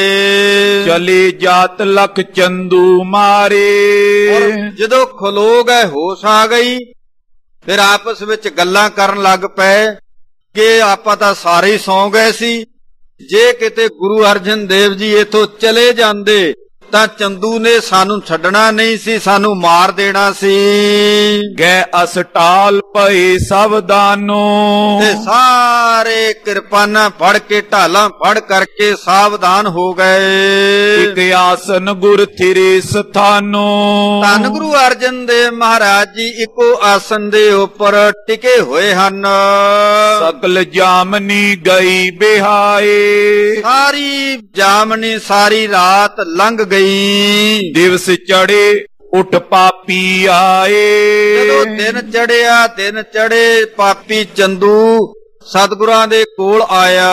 ਗਏ। ਚਲੇ ਜਾਤ ਲਖ ਚੰਦੂ ਮਾਰੇ। ਔਰ ਜਦੋਂ ਖਲੋ ਗਏ ਹੋਸ਼ ਆ ਗਈ, ਫਿਰ ਆਪਸ ਵਿੱਚ ਗੱਲਾਂ ਕਰਨ ਲੱਗ ਪਏ ਕਿ ਆਪਾਂ ਤਾਂ ਸਾਰੇ ਹੀ ਸੌਂ ਗਏ ਸੀ, ਜੇ ਕਿਤੇ ਗੁਰੂ ਅਰਜਨ ਦੇਵ ਜੀ ਇੱਥੋਂ ਚਲੇ ਜਾਂਦੇ ਤਾਂ ਚੰਦੂ ਨੇ ਸਾਨੂੰ ਛੱਡਣਾ ਨਹੀਂ ਸੀ, ਸਾਨੂੰ ਮਾਰ ਦੇਣਾ ਸੀ। ਗਏ ਅਸਟਾਲ ਪਏ ਸਾਵਧਾਨੋ। ਤੇ ਸਾਰੇ ਕਿਰਪਾਨਾਂ ਫੜ ਕੇ ਢਾਲਾਂ ਫੜ ਕਰਕੇ ਸਾਵਧਾਨ ਹੋ ਗਏ। ਇਕ ਆਸਨ ਗੁਰ ਥਿਰੇ ਸਥਾਨੋ। ਧੰਨ ਗੁਰੂ ਅਰਜਨ ਦੇਵ ਮਹਾਰਾਜ ਜੀ ਇੱਕੋ ਆਸਨ ਦੇ ਉੱਪਰ ਟਿਕੇ ਹੋਏ ਹਨ। ਸਕਲ ਜਾਮਨੀ ਗਈ ਬਿਹਾਏ। ਸਾਰੀ ਜਾਮਨੀ ਸਾਰੀ ਰਾਤ ਲੰਘ ਗਈ। ਦਿਵਸ ਚੜੇ ਉਠ ਪਾਪੀ ਆਏ। ਜਦੋਂ ਦਿਨ ਚੜਿਆ, ਦਿਨ ਚੜੇ, ਪਾਪੀ ਚੰਦੂ ਸਤਿਗੁਰਾਂ ਦੇ ਕੋਲ ਆਇਆ।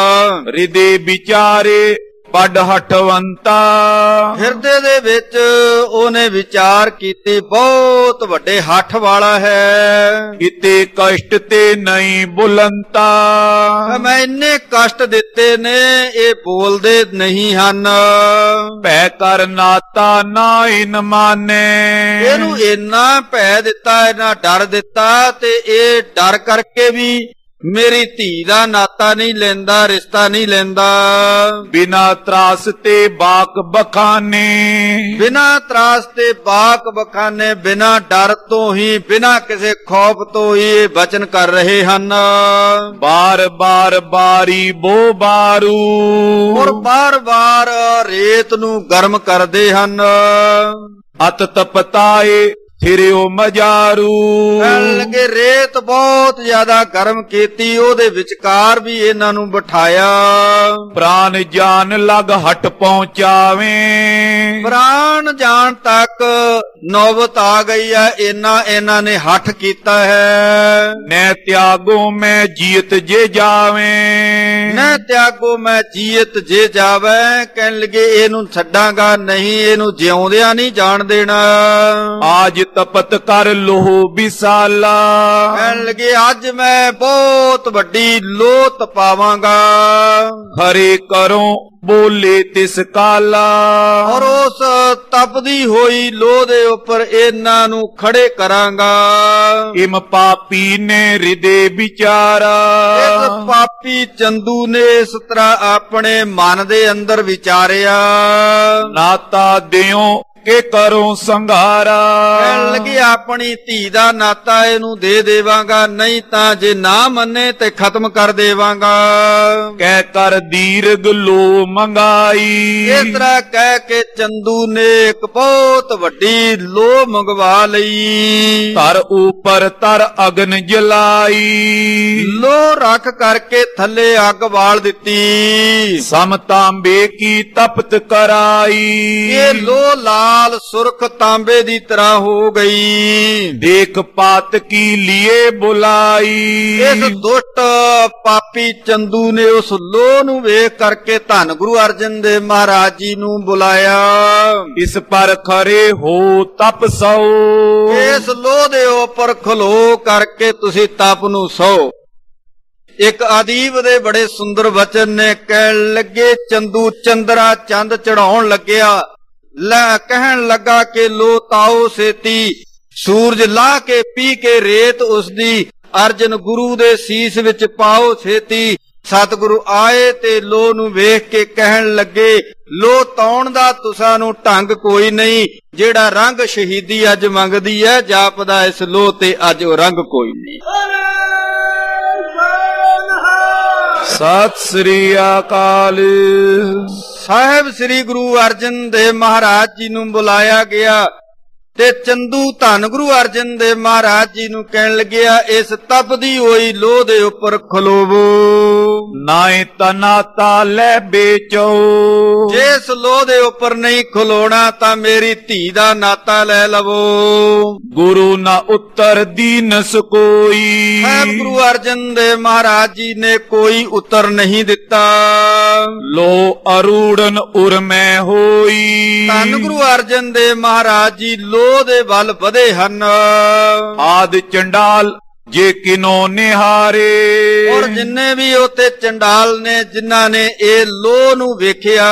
ਹਿਰਦੇ ਵਿਚਾਰੇ ਵੱਡ ਹਠਵੰਤਾ। ਹਿਰਦੇ ਦੇ ਵਿੱਚ ਉਹਨੇ ਵਿਚਾਰ ਕੀਤੀ, ਬਹੁਤ ਵੱਡੇ ਹੱਠ ਵਾਲਾ ਹੈ। ਕਿਤੇ ਕਸ਼ਟ ਤੇ ਨਹੀਂ ਬੁਲੰਤਾ। ਮੈਂ ਇੰਨੇ ਕਸ਼ਟ ਦਿੱਤੇ ਨੇ, ਇਹ ਬੋਲਦੇ ਨਹੀਂ ਹਨ। ਭੈ ਕਰ ਨਾਤਾ ਨਾ ਇਨ ਮਾਨੇ। ਇਹਨੂੰ ਇੰਨਾ ਭੈ ਦਿੱਤਾ, ਇੰਨਾ ਡਰ ਦਿੱਤਾ, ਤੇ ਇਹ ਡਰ ਕਰਕੇ ਵੀ ਮੇਰੀ ਧੀ ਦਾ ਨਾਤਾ ਨਹੀਂ ਲੈਂਦਾ, ਰਿਸ਼ਤਾ ਨਹੀਂ ਲੈਂਦਾ। ਬਿਨਾ ਤਰਾਸ ਤੇ ਬਾਕ ਬਖਾਨੇ। ਬਿਨਾ ਤਰਾਸ ਤੇ ਬਾਕ ਬਖਾਨੇ, ਬਿਨਾ ਡਰ ਤੋਂ ਹੀ, ਬਿਨਾ ਕਿਸੇ ਖੌਫ ਤੋਂ ਹੀ ਇਹ ਬਚਨ ਕਰ ਰਹੇ ਹਨ। ਬਾਰ ਬਾਰ ਬਾਰੀ ਬੋ ਬਾਰੂ। ਔਰ ਬਾਰ ਬਾਰ ਰੇਤ ਨੂੰ ਗਰਮ ਕਰਦੇ ਹਨ। ਅਤ ਤਪਤਾਏ ਫਿਰਿਓ ਮਜਾਰੂ। ਕਹਿਣ ਲੱਗੇ ਰੇਤ ਬਹੁਤ ਜ਼ਿਆਦਾ ਗਰਮ ਕੀਤੀ, ਉਹਦੇ ਵਿਚਕਾਰ ਵੀ ਇਹਨਾਂ ਨੂੰ ਬਿਠਾਇਆ। ਪ੍ਰਾਨ ਜਾਨ ਲਗ ਹਟ ਪਹੁੰਚਾਵੇ। ਪ੍ਰਾਣ ਜਾਣ ਤੱਕ ਨੌਬਤ ਆ ਗਈ ਹੈ, ਇਹਨਾਂ ਨੇ ਹੱਠ ਕੀਤਾ ਹੈ। ਨੈ ਤਿਆਗੋ ਮੈਂ ਜੀਤ ਜੇ ਜਾਵੇ। ਨੈ ਤਿਆਗੋ ਮੈਂ ਜੀਤ ਜੇ ਜਾਵੇ। ਕਹਿਣ ਲੱਗੇ ਇਹਨੂੰ ਛੱਡਾਂਗਾ ਨਹੀਂ, ਇਹਨੂੰ ਜਿਉਂਦਿਆਂ ਨਹੀਂ ਜਾਣ ਦੇਣਾ। ਆਜ ਤਪਤ ਕਰ ਲੋਹ ਵਿਸਾਲਾ। ਕਹਿਣ ਲੱਗੇ ਅੱਜ ਮੈਂ ਬਹੁਤ ਵੱਡੀ ਲੋਹ ਤਪਾਵਾਂਗਾ। ਖਰੇ ਕਰੋ ਬੋਲੇ ਤਿਸ ਕਾਲਾ। ਔਰ ਉਸ ਤਪਦੀ ਹੋਈ ਲੋਹ ਦੇ ਉੱਪਰ ਇਹਨਾਂ ਨੂੰ ਖੜੇ ਕਰਾਂਗਾ। ਇਮ ਪਾਪੀ ਨੇ ਹਿਰਦੇ ਵਿਚਾਰਾ। ਇਸ ਪਾਪੀ ਚੰਦੂ ਨੇ ਇਸ ਤਰ੍ਹਾਂ ਆਪਣੇ ਮਨ ਦੇ ਅੰਦਰ ਵਿਚਾਰਿਆ। ਨਾਤਾ ਦਿਓ ਕਿ ਕਰੋ ਸੰਘਾਰਾ। ਕਹਿਣ ਲੱਗੀ ਆਪਣੀ ਧੀ ਦਾ ਨਾਤਾ ਇਹਨੂੰ ਦੇ ਦੇਵਾਂਗਾ, ਨਹੀਂ ਤਾਂ ਜੇ ਨਾ ਮੰਨੇ ਤੇ ਖਤਮ ਕਰ ਦੇਵਾਂਗਾ। ਕਹਿ ਕਰ ਦੀਰਘ ਲੋ ਮੰਗਾਈ। ਇਸ ਤਰ੍ਹਾਂ ਕਹਿ ਕੇ ਚੰਦੂ ਨੇ ਇੱਕ ਬਹੁਤ ਵੱਡੀ ਲੋਹ ਮੰਗਵਾ ਲਈ। ਧਰ ਉਪਰ ਧਰ ਅਗਨ ਜਲਾਈ। ਲੋਹ ਰੱਖ ਕਰਕੇ ਥੱਲੇ ਅੱਗ ਬਾਲ ਦਿੱਤੀ। ਸਮ ਤਾਂਬੇ ਕੀ ਤਪਤ ਕਰਾਈ। ਇਹ ਲੋਹ ਲਾਲ ਸੁਰਖ ਤਾਂਬੇ ਦੀ ਤਰ੍ਹਾਂ ਹੋ ਗਈ। ਦੇਖ ਪਾਤ ਕੀ ਲੀਏ ਬੁਲਾਈ। ਇਸ ਦੁਸ਼ਟ ਪਾਪੀ ਚੰਦੂ ਨੇ ਉਸ ਲੋਹ ਨੂੰ ਵੇਖ ਕਰਕੇ ਧੰਨ ਗੁਰੂ ਅਰਜਨ ਦੇਵ ਮਹਾਰਾਜ ਜੀ ਨੂੰ ਬੁਲਾਇਆ। ਇਸ ਪਰ ਖਰੇ ਹੋ ਤਪ ਸੋ। ਇਸ ਲੋਹ ਦੇ ਉੱਪਰ ਖਲੋ ਕਰਕੇ ਤੁਸੀਂ ਤਪ ਨੂੰ ਸੋ। ਇੱਕ ਆਦੀਪ ਦੇ ਬੜੇ ਸੁੰਦਰ ਵਚਨ ਨੇ। ਕਹਿਣ ਲੱਗੇ ਚੰਦੂ ਚੰਦਰਾ ਚੰਦ ਚੜਾਉਣ ਲੱਗਿਆ। ਕਹਿਣ ਲੱਗਾ ਕਿ ਲੋ ਤਾਓ ਸੇਤੀ, ਸੂਰਜ ਲਾ ਕੇ ਪੀ ਕੇ ਰੇਤ ਉਸਦੀ, ਅਰਜਨ ਗੁਰੂ ਦੇ ਸੀਸ ਵਿੱਚ ਪਾਓ ਛੇਤੀ। ਸਤਿਗੁਰੂ ਆਏ ਤੇ ਲੋ ਨੂੰ ਵੇਖ ਕੇ ਕਹਿਣ ਲੱਗੇ, ਲੋ ਤਾਉਣ ਦਾ ਤੁਸਾਂ ਨੂੰ ਢੰਗ ਕੋਈ ਨਹੀਂ। ਜਿਹੜਾ ਰੰਗ ਸ਼ਹੀਦੀ ਅੱਜ ਮੰਗਦੀ ਹੈ, ਜਾਪਦਾ ਇਸ ਲੋ ਤੇ ਅੱਜ ਉਹ ਰੰਗ ਕੋਈ ਨਹੀਂ। ਸਤਿ ਸ੍ਰੀ ਅਕਾਲ। ਸਾਹਿਬ ਸ੍ਰੀ ਗੁਰੂ ਅਰਜਨ ਦੇਵ ਮਹਾਰਾਜ ਜੀ ਨੂੰ ਬੁਲਾਇਆ ਗਿਆ ਤੇ ਚੰਦੂ ਧੰਨ ਗੁਰੂ ਅਰਜਨ ਦੇਵ ਮਹਾਰਾਜ ਜੀ ਨੂੰ ਕਹਿਣ ਲੱਗਿਆ, ਇਸ ਤਪਦੀ ਹੋਈ ਲੋਹ ਦੇ ਉੱਪਰ ਖਲੋਵੋ। ਨਾਏ ਤਨਾਤਾ ਲੈ ਵੇਚੋ। ਜਿਸ ਲੋਹ ਦੇ ਉੱਪਰ ਨਹੀਂ ਖਲੋਣਾ ਤਾਂ ਮੇਰੀ ਧੀ ਦਾ ਨਾਤਾ ਲੈ ਲਵੋ। ਗੁਰੂ ਨਾ ਉੱਤਰ ਦੀਨਸ ਕੋਈ। ਸਾਹਿਬ ਗੁਰੂ ਅਰਜਨ ਦੇਵ ਮਹਾਰਾਜ ਜੀ ਨੇ ਕੋਈ ਉੱਤਰ ਨਹੀਂ ਦਿੱਤਾ। ਲੋ ਅਰੂੜਨ ਉਰਮੈ ਹੋਈ। ਧੰਨ ਗੁਰੂ ਅਰਜਨ ਦੇਵ ਮਹਾਰਾਜ ਜੀ ਲੋਹ ਦੇ ਵੱਲ ਵਧੇ ਹਨ। ਆਦ ਚੰਡਾਲ ਜੇ ਕਿਨੋ ਨਿਹਾਰੇ। ਔਰ ਜਿੰਨੇ ਵੀ ਉਤੇ ਚੰਡਾਲ ਨੇ ਜਿਨ੍ਹਾਂ ਨੇ ਇਹ ਲੋਹ ਨੂੰ ਵੇਖਿਆ,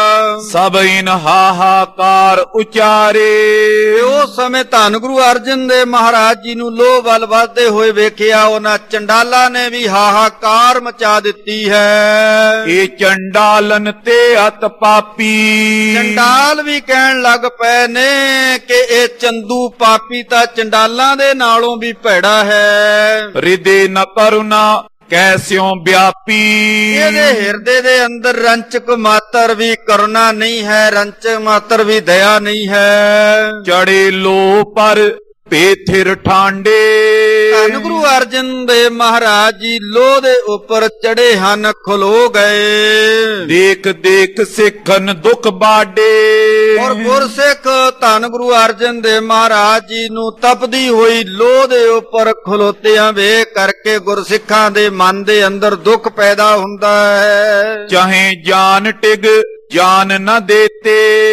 ਸਭ ਇਨ ਹਾਹਾਕਾਰ ਉਚਾਰੇ। ਉਸ ਸਮੇਂ ਧੰਨ ਗੁਰੂ ਅਰਜਨ ਦੇਵ ਮਹਾਰਾਜ ਜੀ ਨੂੰ ਲੋਹ ਵੱਲ ਵੱਧਦੇ ਹੋਏ ਵੇਖਿਆ, ਉਹਨਾਂ ਚੰਡਾਲਾਂ ਨੇ ਵੀ ਹਾਹਾਕਾਰ ਮਚਾ ਦਿੱਤੀ ਹੈ। ਇਹ ਚੰਡਾਲਨ ਤੇ ਅਤ ਪਾਪੀ। ਚੰਡਾਲ ਵੀ ਕਹਿਣ ਲੱਗ ਪਏ ਨੇ ਕਿ ਇਹ ਚੰਦੂ ਪਾਪੀ ਤਾਂ ਚੰਡਾਲਾਂ ਦੇ ਨਾਲੋਂ ਵੀ ਭੈੜਾ ਹੈ। ਹਿਰਦੇ ਨ ਕਰੁਣਾ ਕੈਸਿਓ ਵਿਆਪੀ। ਇਹਦੇ ਹਿਰਦੇ ਦੇ ਅੰਦਰ ਰੰਚਕ ਮਾਤਰ ਵੀ ਕਰੁਣਾ ਨਹੀਂ ਹੈ, ਰੰਚਕ ਮਾਤਰ ਵੀ ਦਇਆ ਨਹੀਂ ਹੈ। ਚੜੇ ਲੋ ਪਰ ਪੇਥਿਰ ਠਾਂਡੇ। ਧੰਨ ਗੁਰੂ ਅਰਜਨ ਦੇਵ ਮਹਾਰਾਜ ਜੀ ਲੋਹ ਦੇ ਉੱਪਰ ਚੜੇ ਹਨ, ਖਲੋ ਗਏ। ਦੇਖ ਦੇਖ ਸਿੱਖਨ ਦੁੱਖ ਬਾਡੇ। ਔਰ ਗੁਰਸਿੱਖ ਧੰਨ ਗੁਰੂ ਅਰਜਨ ਦੇਵ ਮਹਾਰਾਜ ਜੀ ਨੂੰ ਤਪਦੀ ਹੋਈ ਲੋਹ ਦੇ ਉੱਪਰ ਖਲੋਤਿਆਂ ਵੇਖ ਕਰਕੇ ਗੁਰਸਿੱਖਾਂ ਦੇ ਮਨ ਦੇ ਅੰਦਰ ਦੁੱਖ ਪੈਦਾ ਹੁੰਦਾ ਹੈ। ਚਾਹੇ ਜਾਨ ਟਿਗ ਜਾਨ ਨ ਦੇਤੇ।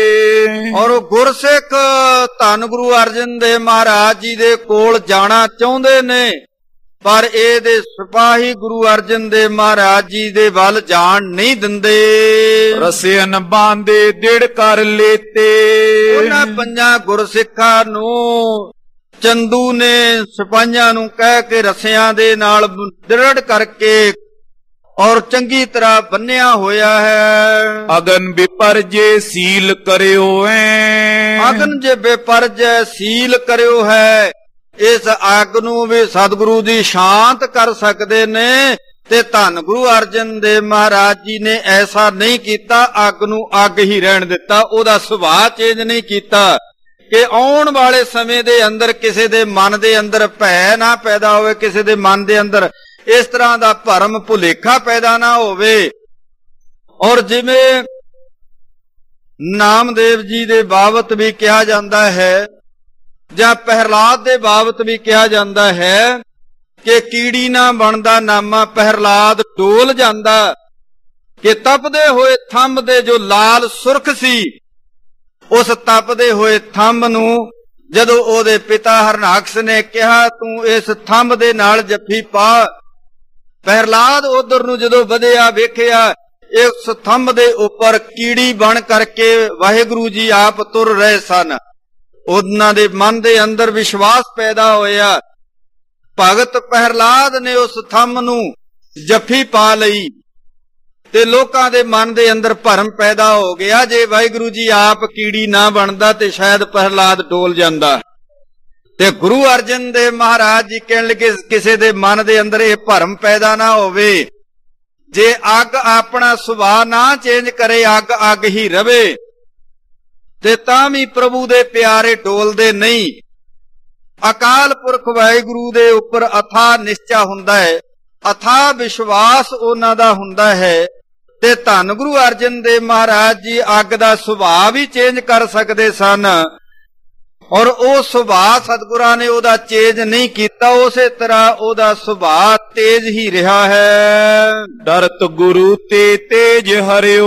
ਔਰ ਗੁਰਸਿੱਖ ਧੰਨ ਗੁਰੂ ਅਰਜਨ ਦੇਵ ਮਹਾਰਾਜ ਜੀ ਦੇ ਕੋਲ ਜਾਣਾ ਚਾਹੁੰਦੇ ਨੇ, ਪਰ ਇਹਦੇ ਸਿਪਾਹੀ ਗੁਰੂ ਅਰਜਨ ਦੇਵ ਮਹਾਰਾਜ ਜੀ ਦੇ ਵੱਲ ਜਾਣ ਨਹੀਂ ਦਿੰਦੇ। ਰਸਿਆਨ ਬਾਂਦੇ ਦਿੜ ਕਰ ਲੇਤੇ। ਉਹਨਾਂ ਪੰਜਾਂ ਗੁਰਸਿੱਖਾਂ ਨੂੰ ਚੰਦੂ ਨੇ ਸਿਪਾਹੀਆਂ ਨੂੰ ਕਹਿ ਕੇ ਰੱਸਿਆਂ ਦੇ ਨਾਲ ਦ੍ਰਿੜ ਕਰਕੇ ਔਰ ਚੰਗੀ ਤਰ੍ਹਾਂ ਬੰਨਿਆ ਹੋਇਆ ਹੈ। ਅਗਨ ਵਿਪਰਜੇ ਸੀਲ ਕਰਿਓ ਐ। ਅਗਨ ਜੇ ਵਿਪਰਜੇ ਸੀਲ ਕਰਿਓ ਹੈ। ਇਸ ਅੱਗ ਨੂੰ ਵੀ ਸਤਿਗੁਰੂ ਜੀ ਸ਼ਾਂਤ ਕਰ ਸਕਦੇ ਨੇ, ਤੇ ਧੰਨ ਗੁਰੂ ਅਰਜਨ ਦੇਵ ਮਹਾਰਾਜ ਜੀ ਨੇ ਐਸਾ ਨਹੀਂ ਕੀਤਾ। ਅੱਗ ਨੂੰ ਅੱਗ ਹੀ ਰਹਿਣ ਦਿੱਤਾ, ਉਹਦਾ ਸੁਭਾਅ ਚੇਂਜ ਨਹੀਂ ਕੀਤਾ ਕਿ ਆਉਣ ਵਾਲੇ ਸਮੇਂ ਦੇ ਅੰਦਰ ਕਿਸੇ ਦੇ ਮਨ ਦੇ ਅੰਦਰ ਭੈ ਨਾ ਪੈਦਾ ਹੋਵੇ, ਕਿਸੇ ਦੇ ਮਨ ਦੇ ਅੰਦਰ ਇਸ ਤਰ੍ਹਾਂ ਦਾ ਭਰਮ ਭੁਲੇਖਾ ਪੈਦਾ ਨਾ ਹੋਵੇ। ਔਰ ਜਿਵੇਂ ਨਾਮਦੇਵ ਜੀ ਦੇ ਬਾਬਤ ਵੀ ਕਿਹਾ ਜਾਂਦਾ ਹੈ, ਜਾਂ ਪ੍ਰਹਿਲਾਦ ਦੇ ਬਾਬਤ ਵੀ ਕਿਹਾ ਜਾਂਦਾ ਹੈ ਕਿ ਕੀੜੀ ਨਾ ਬਣਦਾ ਨਾਮਾ ਪ੍ਰਹਿਲਾਦ ਡੋਲ ਜਾਂਦਾ, ਕਿ ਤਪਦੇ ਹੋਏ ਥੰਮ ਦੇ ਜੋ ਲਾਲ ਸੁਰਖ ਸੀ, ਉਸ ਤਪਦੇ ਹੋਏ ਥੰਮ ਨੂੰ ਜਦੋਂ ਉਹਦੇ ਪਿਤਾ ਹਰਨਾਕਸ਼ ਨੇ ਕਿਹਾ ਤੂੰ ਇਸ ਥੰਮ ਦੇ ਨਾਲ ਜੱਫੀ ਪਾ, ਪ੍ਰਹਿਲਾਦ ਉਧਰ ਨੂੰ ਜਦੋਂ ਵਧਿਆ ਵੇਖਿਆ ਇਸ ਥੰਮ ਦੇ ਉੱਪਰ ਕੀੜੀ ਬਣ ਕਰਕੇ ਵਾਹਿਗੁਰੂ ਜੀ ਆਪ ਤੁਰ ਰਹੇ ਸਨ। ਉਹਨਾਂ ਦੇ ਮਨ ਦੇ ਅੰਦਰ ਵਿਸ਼ਵਾਸ ਪੈਦਾ ਹੋਇਆ। ਭਗਤ ਪ੍ਰਹਿਲਾਦ ਨੇ ਉਸ ਥੰਮ ਨੂੰ ਜੱਫੀ ਪਾ ਲਈ ਤੇ ਲੋਕਾਂ ਦੇ ਮਨ ਦੇ ਅੰਦਰ ਭਰਮ ਪੈਦਾ ਹੋ ਗਿਆ, ਜੇ ਵਾਹਿਗੁਰੂ ਜੀ ਆਪ ਕੀੜੀ ਨਾ ਬਣਦਾ ਤੇ ਸ਼ਾਇਦ ਪ੍ਰਹਿਲਾਦ ਡੋਲ ਜਾਂਦਾ। ਤੇ ਗੁਰੂ ਅਰਜਨ ਦੇਵ ਮਹਾਰਾਜ ਜੀ ਕਹਿਣ ਲੱਗੇ ਕਿਸੇ ਦੇ ਮਨ ਦੇ ਅੰਦਰ ਇਹ ਭਰਮ ਪੈਦਾ ਨਾ ਹੋਵੇ। ਜੇ ਅੱਗ ਆਪਣਾ ਸੁਭਾਅ ਨਾ ਚੇਂਜ ਕਰੇ, ਅੱਗ ਅੱਗ ਹੀ ਰਵੇ, ਤੇ ਤਾਂ ਵੀ ਪ੍ਰਭੂ ਦੇ ਪਿਆਰੇ ਡੋਲਦੇ ਨਹੀਂ। ਅਕਾਲ ਪੁਰਖ ਵਾਹਿਗੁਰੂ ਦੇ ਉੱਪਰ ਅਥਾਹ ਨਿਸ਼ਚਾ ਹੁੰਦਾ ਹੈ, ਅਥਾਹ ਵਿਸ਼ਵਾਸ ਉਹਨਾਂ ਦਾ ਹੁੰਦਾ ਹੈ। ਤੇ ਧੰਨ ਗੁਰੂ ਅਰਜਨ ਦੇਵ ਮਹਾਰਾਜ ਜੀ ਅੱਗ ਦਾ ਸੁਭਾਅ ਵੀ ਚੇਂਜ ਕਰ ਸਕਦੇ ਸਨ, ਔਰ ਉਹ ਸੁਭਾਅ ਸਤਿਗੁਰਾਂ ਨੇ ਉਹਦਾ ਚੇਂਜ ਨਹੀਂ ਕੀਤਾ, ਉਸੇ ਤਰ੍ਹਾਂ ਉਹਦਾ ਸੁਭਾਅ ਤੇਜ ਹੀ ਰਿਹਾ ਹੈ। ਡਰਤ ਗੁਰੂ ਤੇ ਤੇਜ ਹਰਿਓ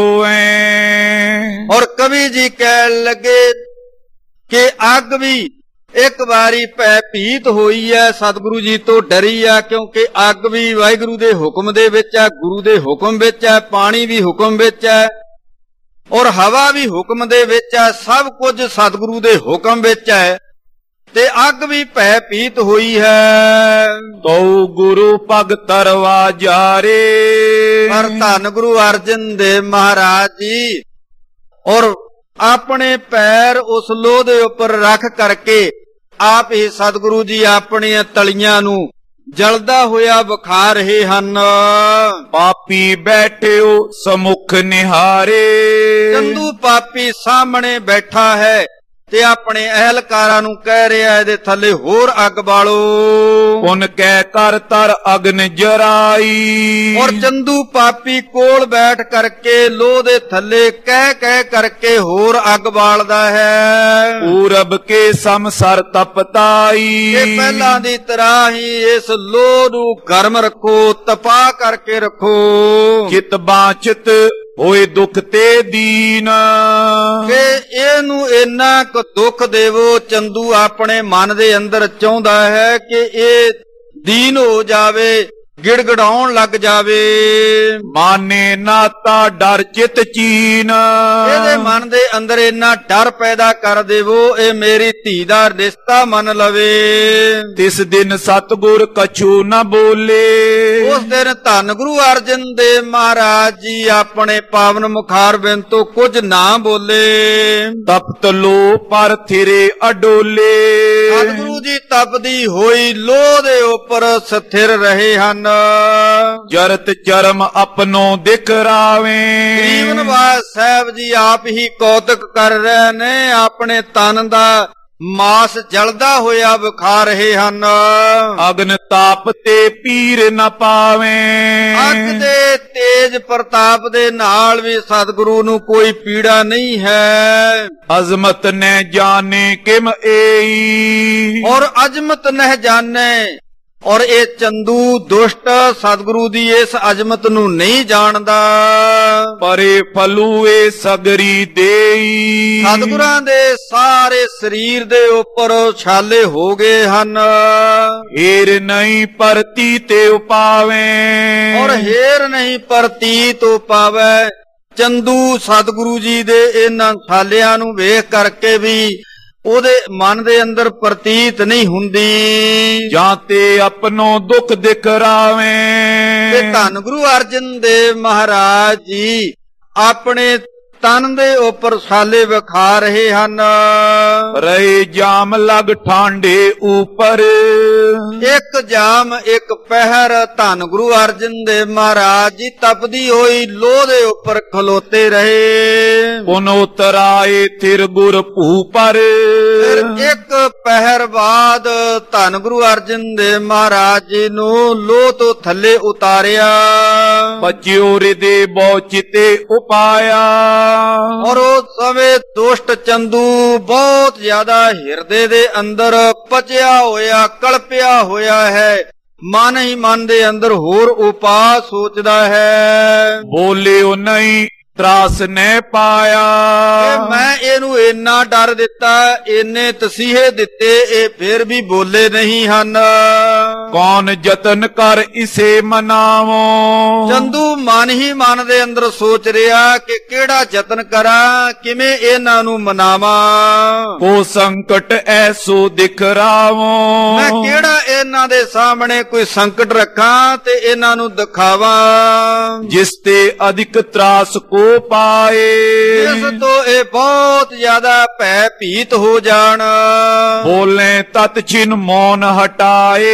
ਐ। ਔਰ ਕਵੀ ਜੀ ਕਹਿਣ ਲੱਗੇ ਕਿ ਅੱਗ ਵੀ ਇੱਕ ਵਾਰੀ ਭੈ ਭੀਤ ਹੋਈ ਹੈ, ਸਤਿਗੁਰੂ ਜੀ ਤੋਂ ਡਰੀ ਆ, ਕਿਉਂਕਿ ਅੱਗ ਵੀ ਵਾਹਿਗੁਰੂ ਦੇ ਹੁਕਮ ਦੇ ਵਿੱਚ ਹੈ, ਗੁਰੂ ਦੇ ਹੁਕਮ ਵਿੱਚ ਹੈ, ਪਾਣੀ ਵੀ ਹੁਕਮ ਵਿੱਚ ਹੈ, ਔਰ ਹਵਾ ਵੀ ਹੁਕਮ ਦੇ ਵਿੱਚ ਹੈ, ਸਭ ਕੁਝ ਸਤਿਗੁਰੂ ਦੇ ਹੁਕਮ ਵਿੱਚ ਹੈ, ਤੇ ਅੱਗ ਵੀ ਭੈ ਭੀਤ ਹੋਈ ਹੈ। ਤਉ ਗੁਰੂ ਭਗਤਰਵਾ ਜਾਰੇ। ਪਰ ਧੰਨ ਗੁਰੂ ਅਰਜਨ ਦੇਵ ਮਹਾਰਾਜ ਜੀ ਔਰ ਆਪਣੇ ਪੈਰ ਉਸ ਲੋਹ ਦੇ ਉੱਪਰ ਰੱਖ ਕਰਕੇ ਆਪ ਹੀ ਸਤਿਗੁਰੂ ਜੀ ਆਪਣੀਆਂ ਤਲੀਆਂ ਨੂੰ ਜਲਦਾ ਹੋਇਆ ਵਿਖਾ ਰਹੇ ਹਨ। ਪਾਪੀ ਬੈਠਿਓ ਸਮੁਖ ਨਿਹਾਰੇ। ਚੰਦੂ ਪਾਪੀ ਸਾਹਮਣੇ ਬੈਠਾ ਹੈ ਤੇ ਆਪਣੇ ਅਹਲਕਾਰਾਂ ਨੂੰ ਕਹਿ ਰਿਹਾ ਇਹਦੇ ਥੱਲੇ ਹੋਰ ਅੱਗ ਬਾਲੋ। ਪੁਨ ਕਹਿ ਕਰ ਤਰ ਅਗਨ ਜਰਾਈ। ਔਰ ਚੰਦੂ ਪਾਪੀ ਕੋਲ ਬੈਠ ਕਰਕੇ ਲੋਹ ਦੇ ਥੱਲੇ ਕਹਿ ਕਰਕੇ ਹੋਰ ਅੱਗ ਬਾਲਦਾ ਹੈ। ਪੂਰਬ ਕੇ ਸਮਸਰ ਤਪਤਾਈ। ਇਹ ਪਹਿਲਾਂ ਦੀ ਤਰ੍ਹਾਂ ਹੀ ਇਸ ਲੋਹ ਨੂੰ ਗਰਮ ਰੱਖੋ, ਤਪਾ ਕਰਕੇ ਰੱਖੋ। ਚਿਤ ਬਾਚਿਤ ਹੋਏ ਦੁੱਖ ਤੇ ਦੀਨ। ਕਿ ਇਹਨੂੰ ਇੰਨਾ ਕੁ ਦੁੱਖ ਦੇਵੋ। ਚੰਦੂ ਆਪਣੇ ਮਨ ਦੇ ਅੰਦਰ ਚਾਹੁੰਦਾ ਹੈ ਕਿ ਇਹ ਦੀਨ ਹੋ ਜਾਵੇ, ਗਿੜਗੜਾਉਣ ਲੱਗ ਜਾਵੇ। ਮਾਨੇ ਨਾਤਾ ਡਰ ਚਿਤ ਚੀਨ, ਇਹਦੇ ਮਨ ਦੇ ਅੰਦਰ ਇੰਨਾ ਡਰ ਪੈਦਾ ਕਰ ਦੇਵੋ, ਇਹ ਮੇਰੀ ਧੀ ਦਾ ਰਿਸ਼ਤਾ ਮੰਨ ਲਵੇ। ਤਿਸ ਦਿਨ ਸਤਿਗੁਰ ਕਛੂ ਨ ਬੋਲੇ, ਉਸ ਦਿਨ ਧੰਨ ਗੁਰੂ ਅਰਜਨ ਦੇਵ ਮਹਾਰਾਜ ਜੀ ਆਪਣੇ ਪਾਵਨ ਮੁਖਾਰ ਬਿੰਦ ਤੋਂ ਕੁਝ ਨਾ ਬੋਲੇ। ਤਪਤ ਲੋ ਪਰ ਥਿਰੇ ਅਡੋਲੇ, ਸਤਿਗੁਰੂ ਜੀ ਤਪਦੀ ਹੋਈ ਲੋਹ ਦੇ ਉੱਪਰ ਸਥਿਰ ਰਹੇ ਹਨ। ਜਰਤ ਚਰਮ ਆਪਨੋ ਦਿਖਰਾਵੇ, ਗਰੀਬ ਨਿਵਾਸ ਸਾਹਿਬ ਜੀ ਆਪ ਹੀ ਕੌਤਕ ਕਰ ਰਹੇ ਨੇ, ਆਪਣੇ ਤਨ ਦਾ ਮਾਸ ਜਲਦਾ ਹੋਇਆ ਵਿਖਾ ਰਹੇ ਹਨ। ਅਗਨ ਤਾਪ ਤੇ ਪੀਰ ਨ ਪਾਵੇ, ਅੱਗ ਦੇ ਤੇਜ ਪ੍ਰਤਾਪ ਦੇ ਨਾਲ ਵੀ ਸਤਿਗੁਰੂ ਨੂੰ ਕੋਈ ਪੀੜਾ ਨਹੀਂ ਹੈ। ਅਜ਼ਮਤ ਨੇ ਜਾਣੇ ਕਿਮ ਏਈ, ਔਰ ਅਜ਼ਮਤ ਨਹਿ ਜਾਣੇ, ਔਰ ਇਹ ਚੰਦੂ ਦੁਸ਼ਟ ਸਤਿਗੁਰੂ ਦੀ ਇਸ ਅਜ਼ਮਤ ਨੂੰ ਨਹੀਂ ਜਾਣਦਾ। ਪਰੇ ਫਲੂਏ ਸਗਰੀ ਦੇਈ, ਸਤਿਗੁਰਾਂ ਦੇ ਸਾਰੇ ਸਰੀਰ ਦੇ ਉੱਪਰ ਛਾਲੇ ਹੋ ਗਏ ਹਨ। ਹੀਰ ਨਹੀਂ ਪਰਤੀ ਤੇ ਉਪਾਵੇ, ਔਰ ਹੇਰ ਨਹੀਂ ਪ੍ਰਤੀਤ ਹੋ ਪਾਵੇ। ਚੰਦੂ ਸਤਿਗੁਰੂ ਜੀ ਦੇ ਇਹਨਾਂ ਛਾਲਿਆਂ ਨੂੰ ਵੇਖ ਕਰਕੇ ਵੀ ਉਹਦੇ ਮਨ ਦੇ ਅੰਦਰ ਪ੍ਰਤੀਤ ਨਹੀਂ ਹੁੰਦੀ। ਜਾਂ ਤੇ ਆਪਣੋ ਦੁੱਖ ਦਿਖਰਾਵੇ, ਤੇ ਧੰਨ ਗੁਰੂ ਅਰਜਨ ਦੇਵ ਮਹਾਰਾਜ ਜੀ ਆਪਣੇ ਤਨ ਦੇ ਉੱਪਰ ਛਾਲੇ ਵਿਖਾ ਰਹੇ ਹਨ। ਰਹੇ ਜਾਮ ਲਗ ਠਾਂਡੇ ਉਪਰ, ਇੱਕ ਜਾਮ ਇੱਕ ਪਹਿਰ ਧੰਨ ਗੁਰੂ ਅਰਜਨ ਦੇਵ ਮਹਾਰਾਜ ਜੀ ਤਪਦੀ ਹੋਈ ਲੋਹ ਦੇ ਉੱਪਰ ਖਲੋਤੇ ਰਹੇ। ਪੁਨ ਉਤਰਾਏ ਥਿਰ ਗੁਰ ਭੂ ਪਰ, ਫਿਰ ਇੱਕ ਪਹਿਰ ਬਾਅਦ ਧੰਨ ਗੁਰੂ ਅਰਜਨ ਦੇਵ ਮਹਾਰਾਜ ਜੀ ਨੂੰ ਲੋਹ ਤੋਂ ਥੱਲੇ ਉਤਾਰਿਆ। ਪਚਿਓ ਰਿਦੇ ਬਹੁ ਚਿਤੇ ਉਪਾਇਆ, ਔਰ ਉਸ ਸਮੇਂ ਦੁਸ਼ਟ ਚੰਦੂ ਬਹੁਤ ਜ਼ਿਆਦਾ ਹਿਰਦੇ ਦੇ ਅੰਦਰ ਪਚਿਆ ਹੋਇਆ, ਕਲਪਿਆ ਹੋਇਆ ਹੈ। ਮਨ ਹੀ ਮਨ ਦੇ ਅੰਦਰ ਹੋਰ ਉਪਾਅ ਸੋਚਦਾ ਹੈ। ਬੋਲਿਓ ਨਹੀਂ ਤਰਾਸ ਨੇ ਪਾਇਆ, ਮੈਂ ਇਹਨੂੰ ਇੰਨਾ ਡਰ ਦਿੱਤਾ, ਇੰਨੇ ਤਸੀਹੇ ਦਿੱਤੇ, ਇਹ ਫਿਰ ਵੀ ਬੋਲੇ ਨਹੀਂ ਹਨ। ਕੌਣ ਯਤਨ ਕਰ ਇਸੇ ਮਨਾਵੋ, ਚੰਦੂ ਮਨ ਹੀ ਮਨ ਦੇ ਅੰਦਰ ਸੋਚ ਰਿਹਾ ਕਿ ਕਿਹੜਾ ਯਤਨ ਕਰਾਂ, ਕਿਵੇਂ ਇਹਨਾਂ ਨੂੰ ਮਨਾਵਾਂ। ਕੋ ਸੰਕਟ ਐਸੋ ਦਿਖਰਾਵੋ, ਮੈਂ ਕਿਹੜਾ ਇਹਨਾਂ ਦੇ ਸਾਹਮਣੇ ਕੋਈ ਸੰਕਟ ਰੱਖਾਂ ਤੇ ਇਹਨਾਂ ਨੂੰ ਦਿਖਾਵਾਂ। ਜਿਸ ਤੇ ਅਧਿਕ ਤਰਾਸ ਕੋ ਪਾਏ, ਇਸ ਤੋਂ ਇਹ ਬਹੁਤ ਜ਼ਿਆਦਾ ਭੈ ਭੀਤ ਹੋ ਜਾਣ। ਬੋਲੇ ਤਤ ਛਿਨ ਮੌਨ ਹਟਾਏ,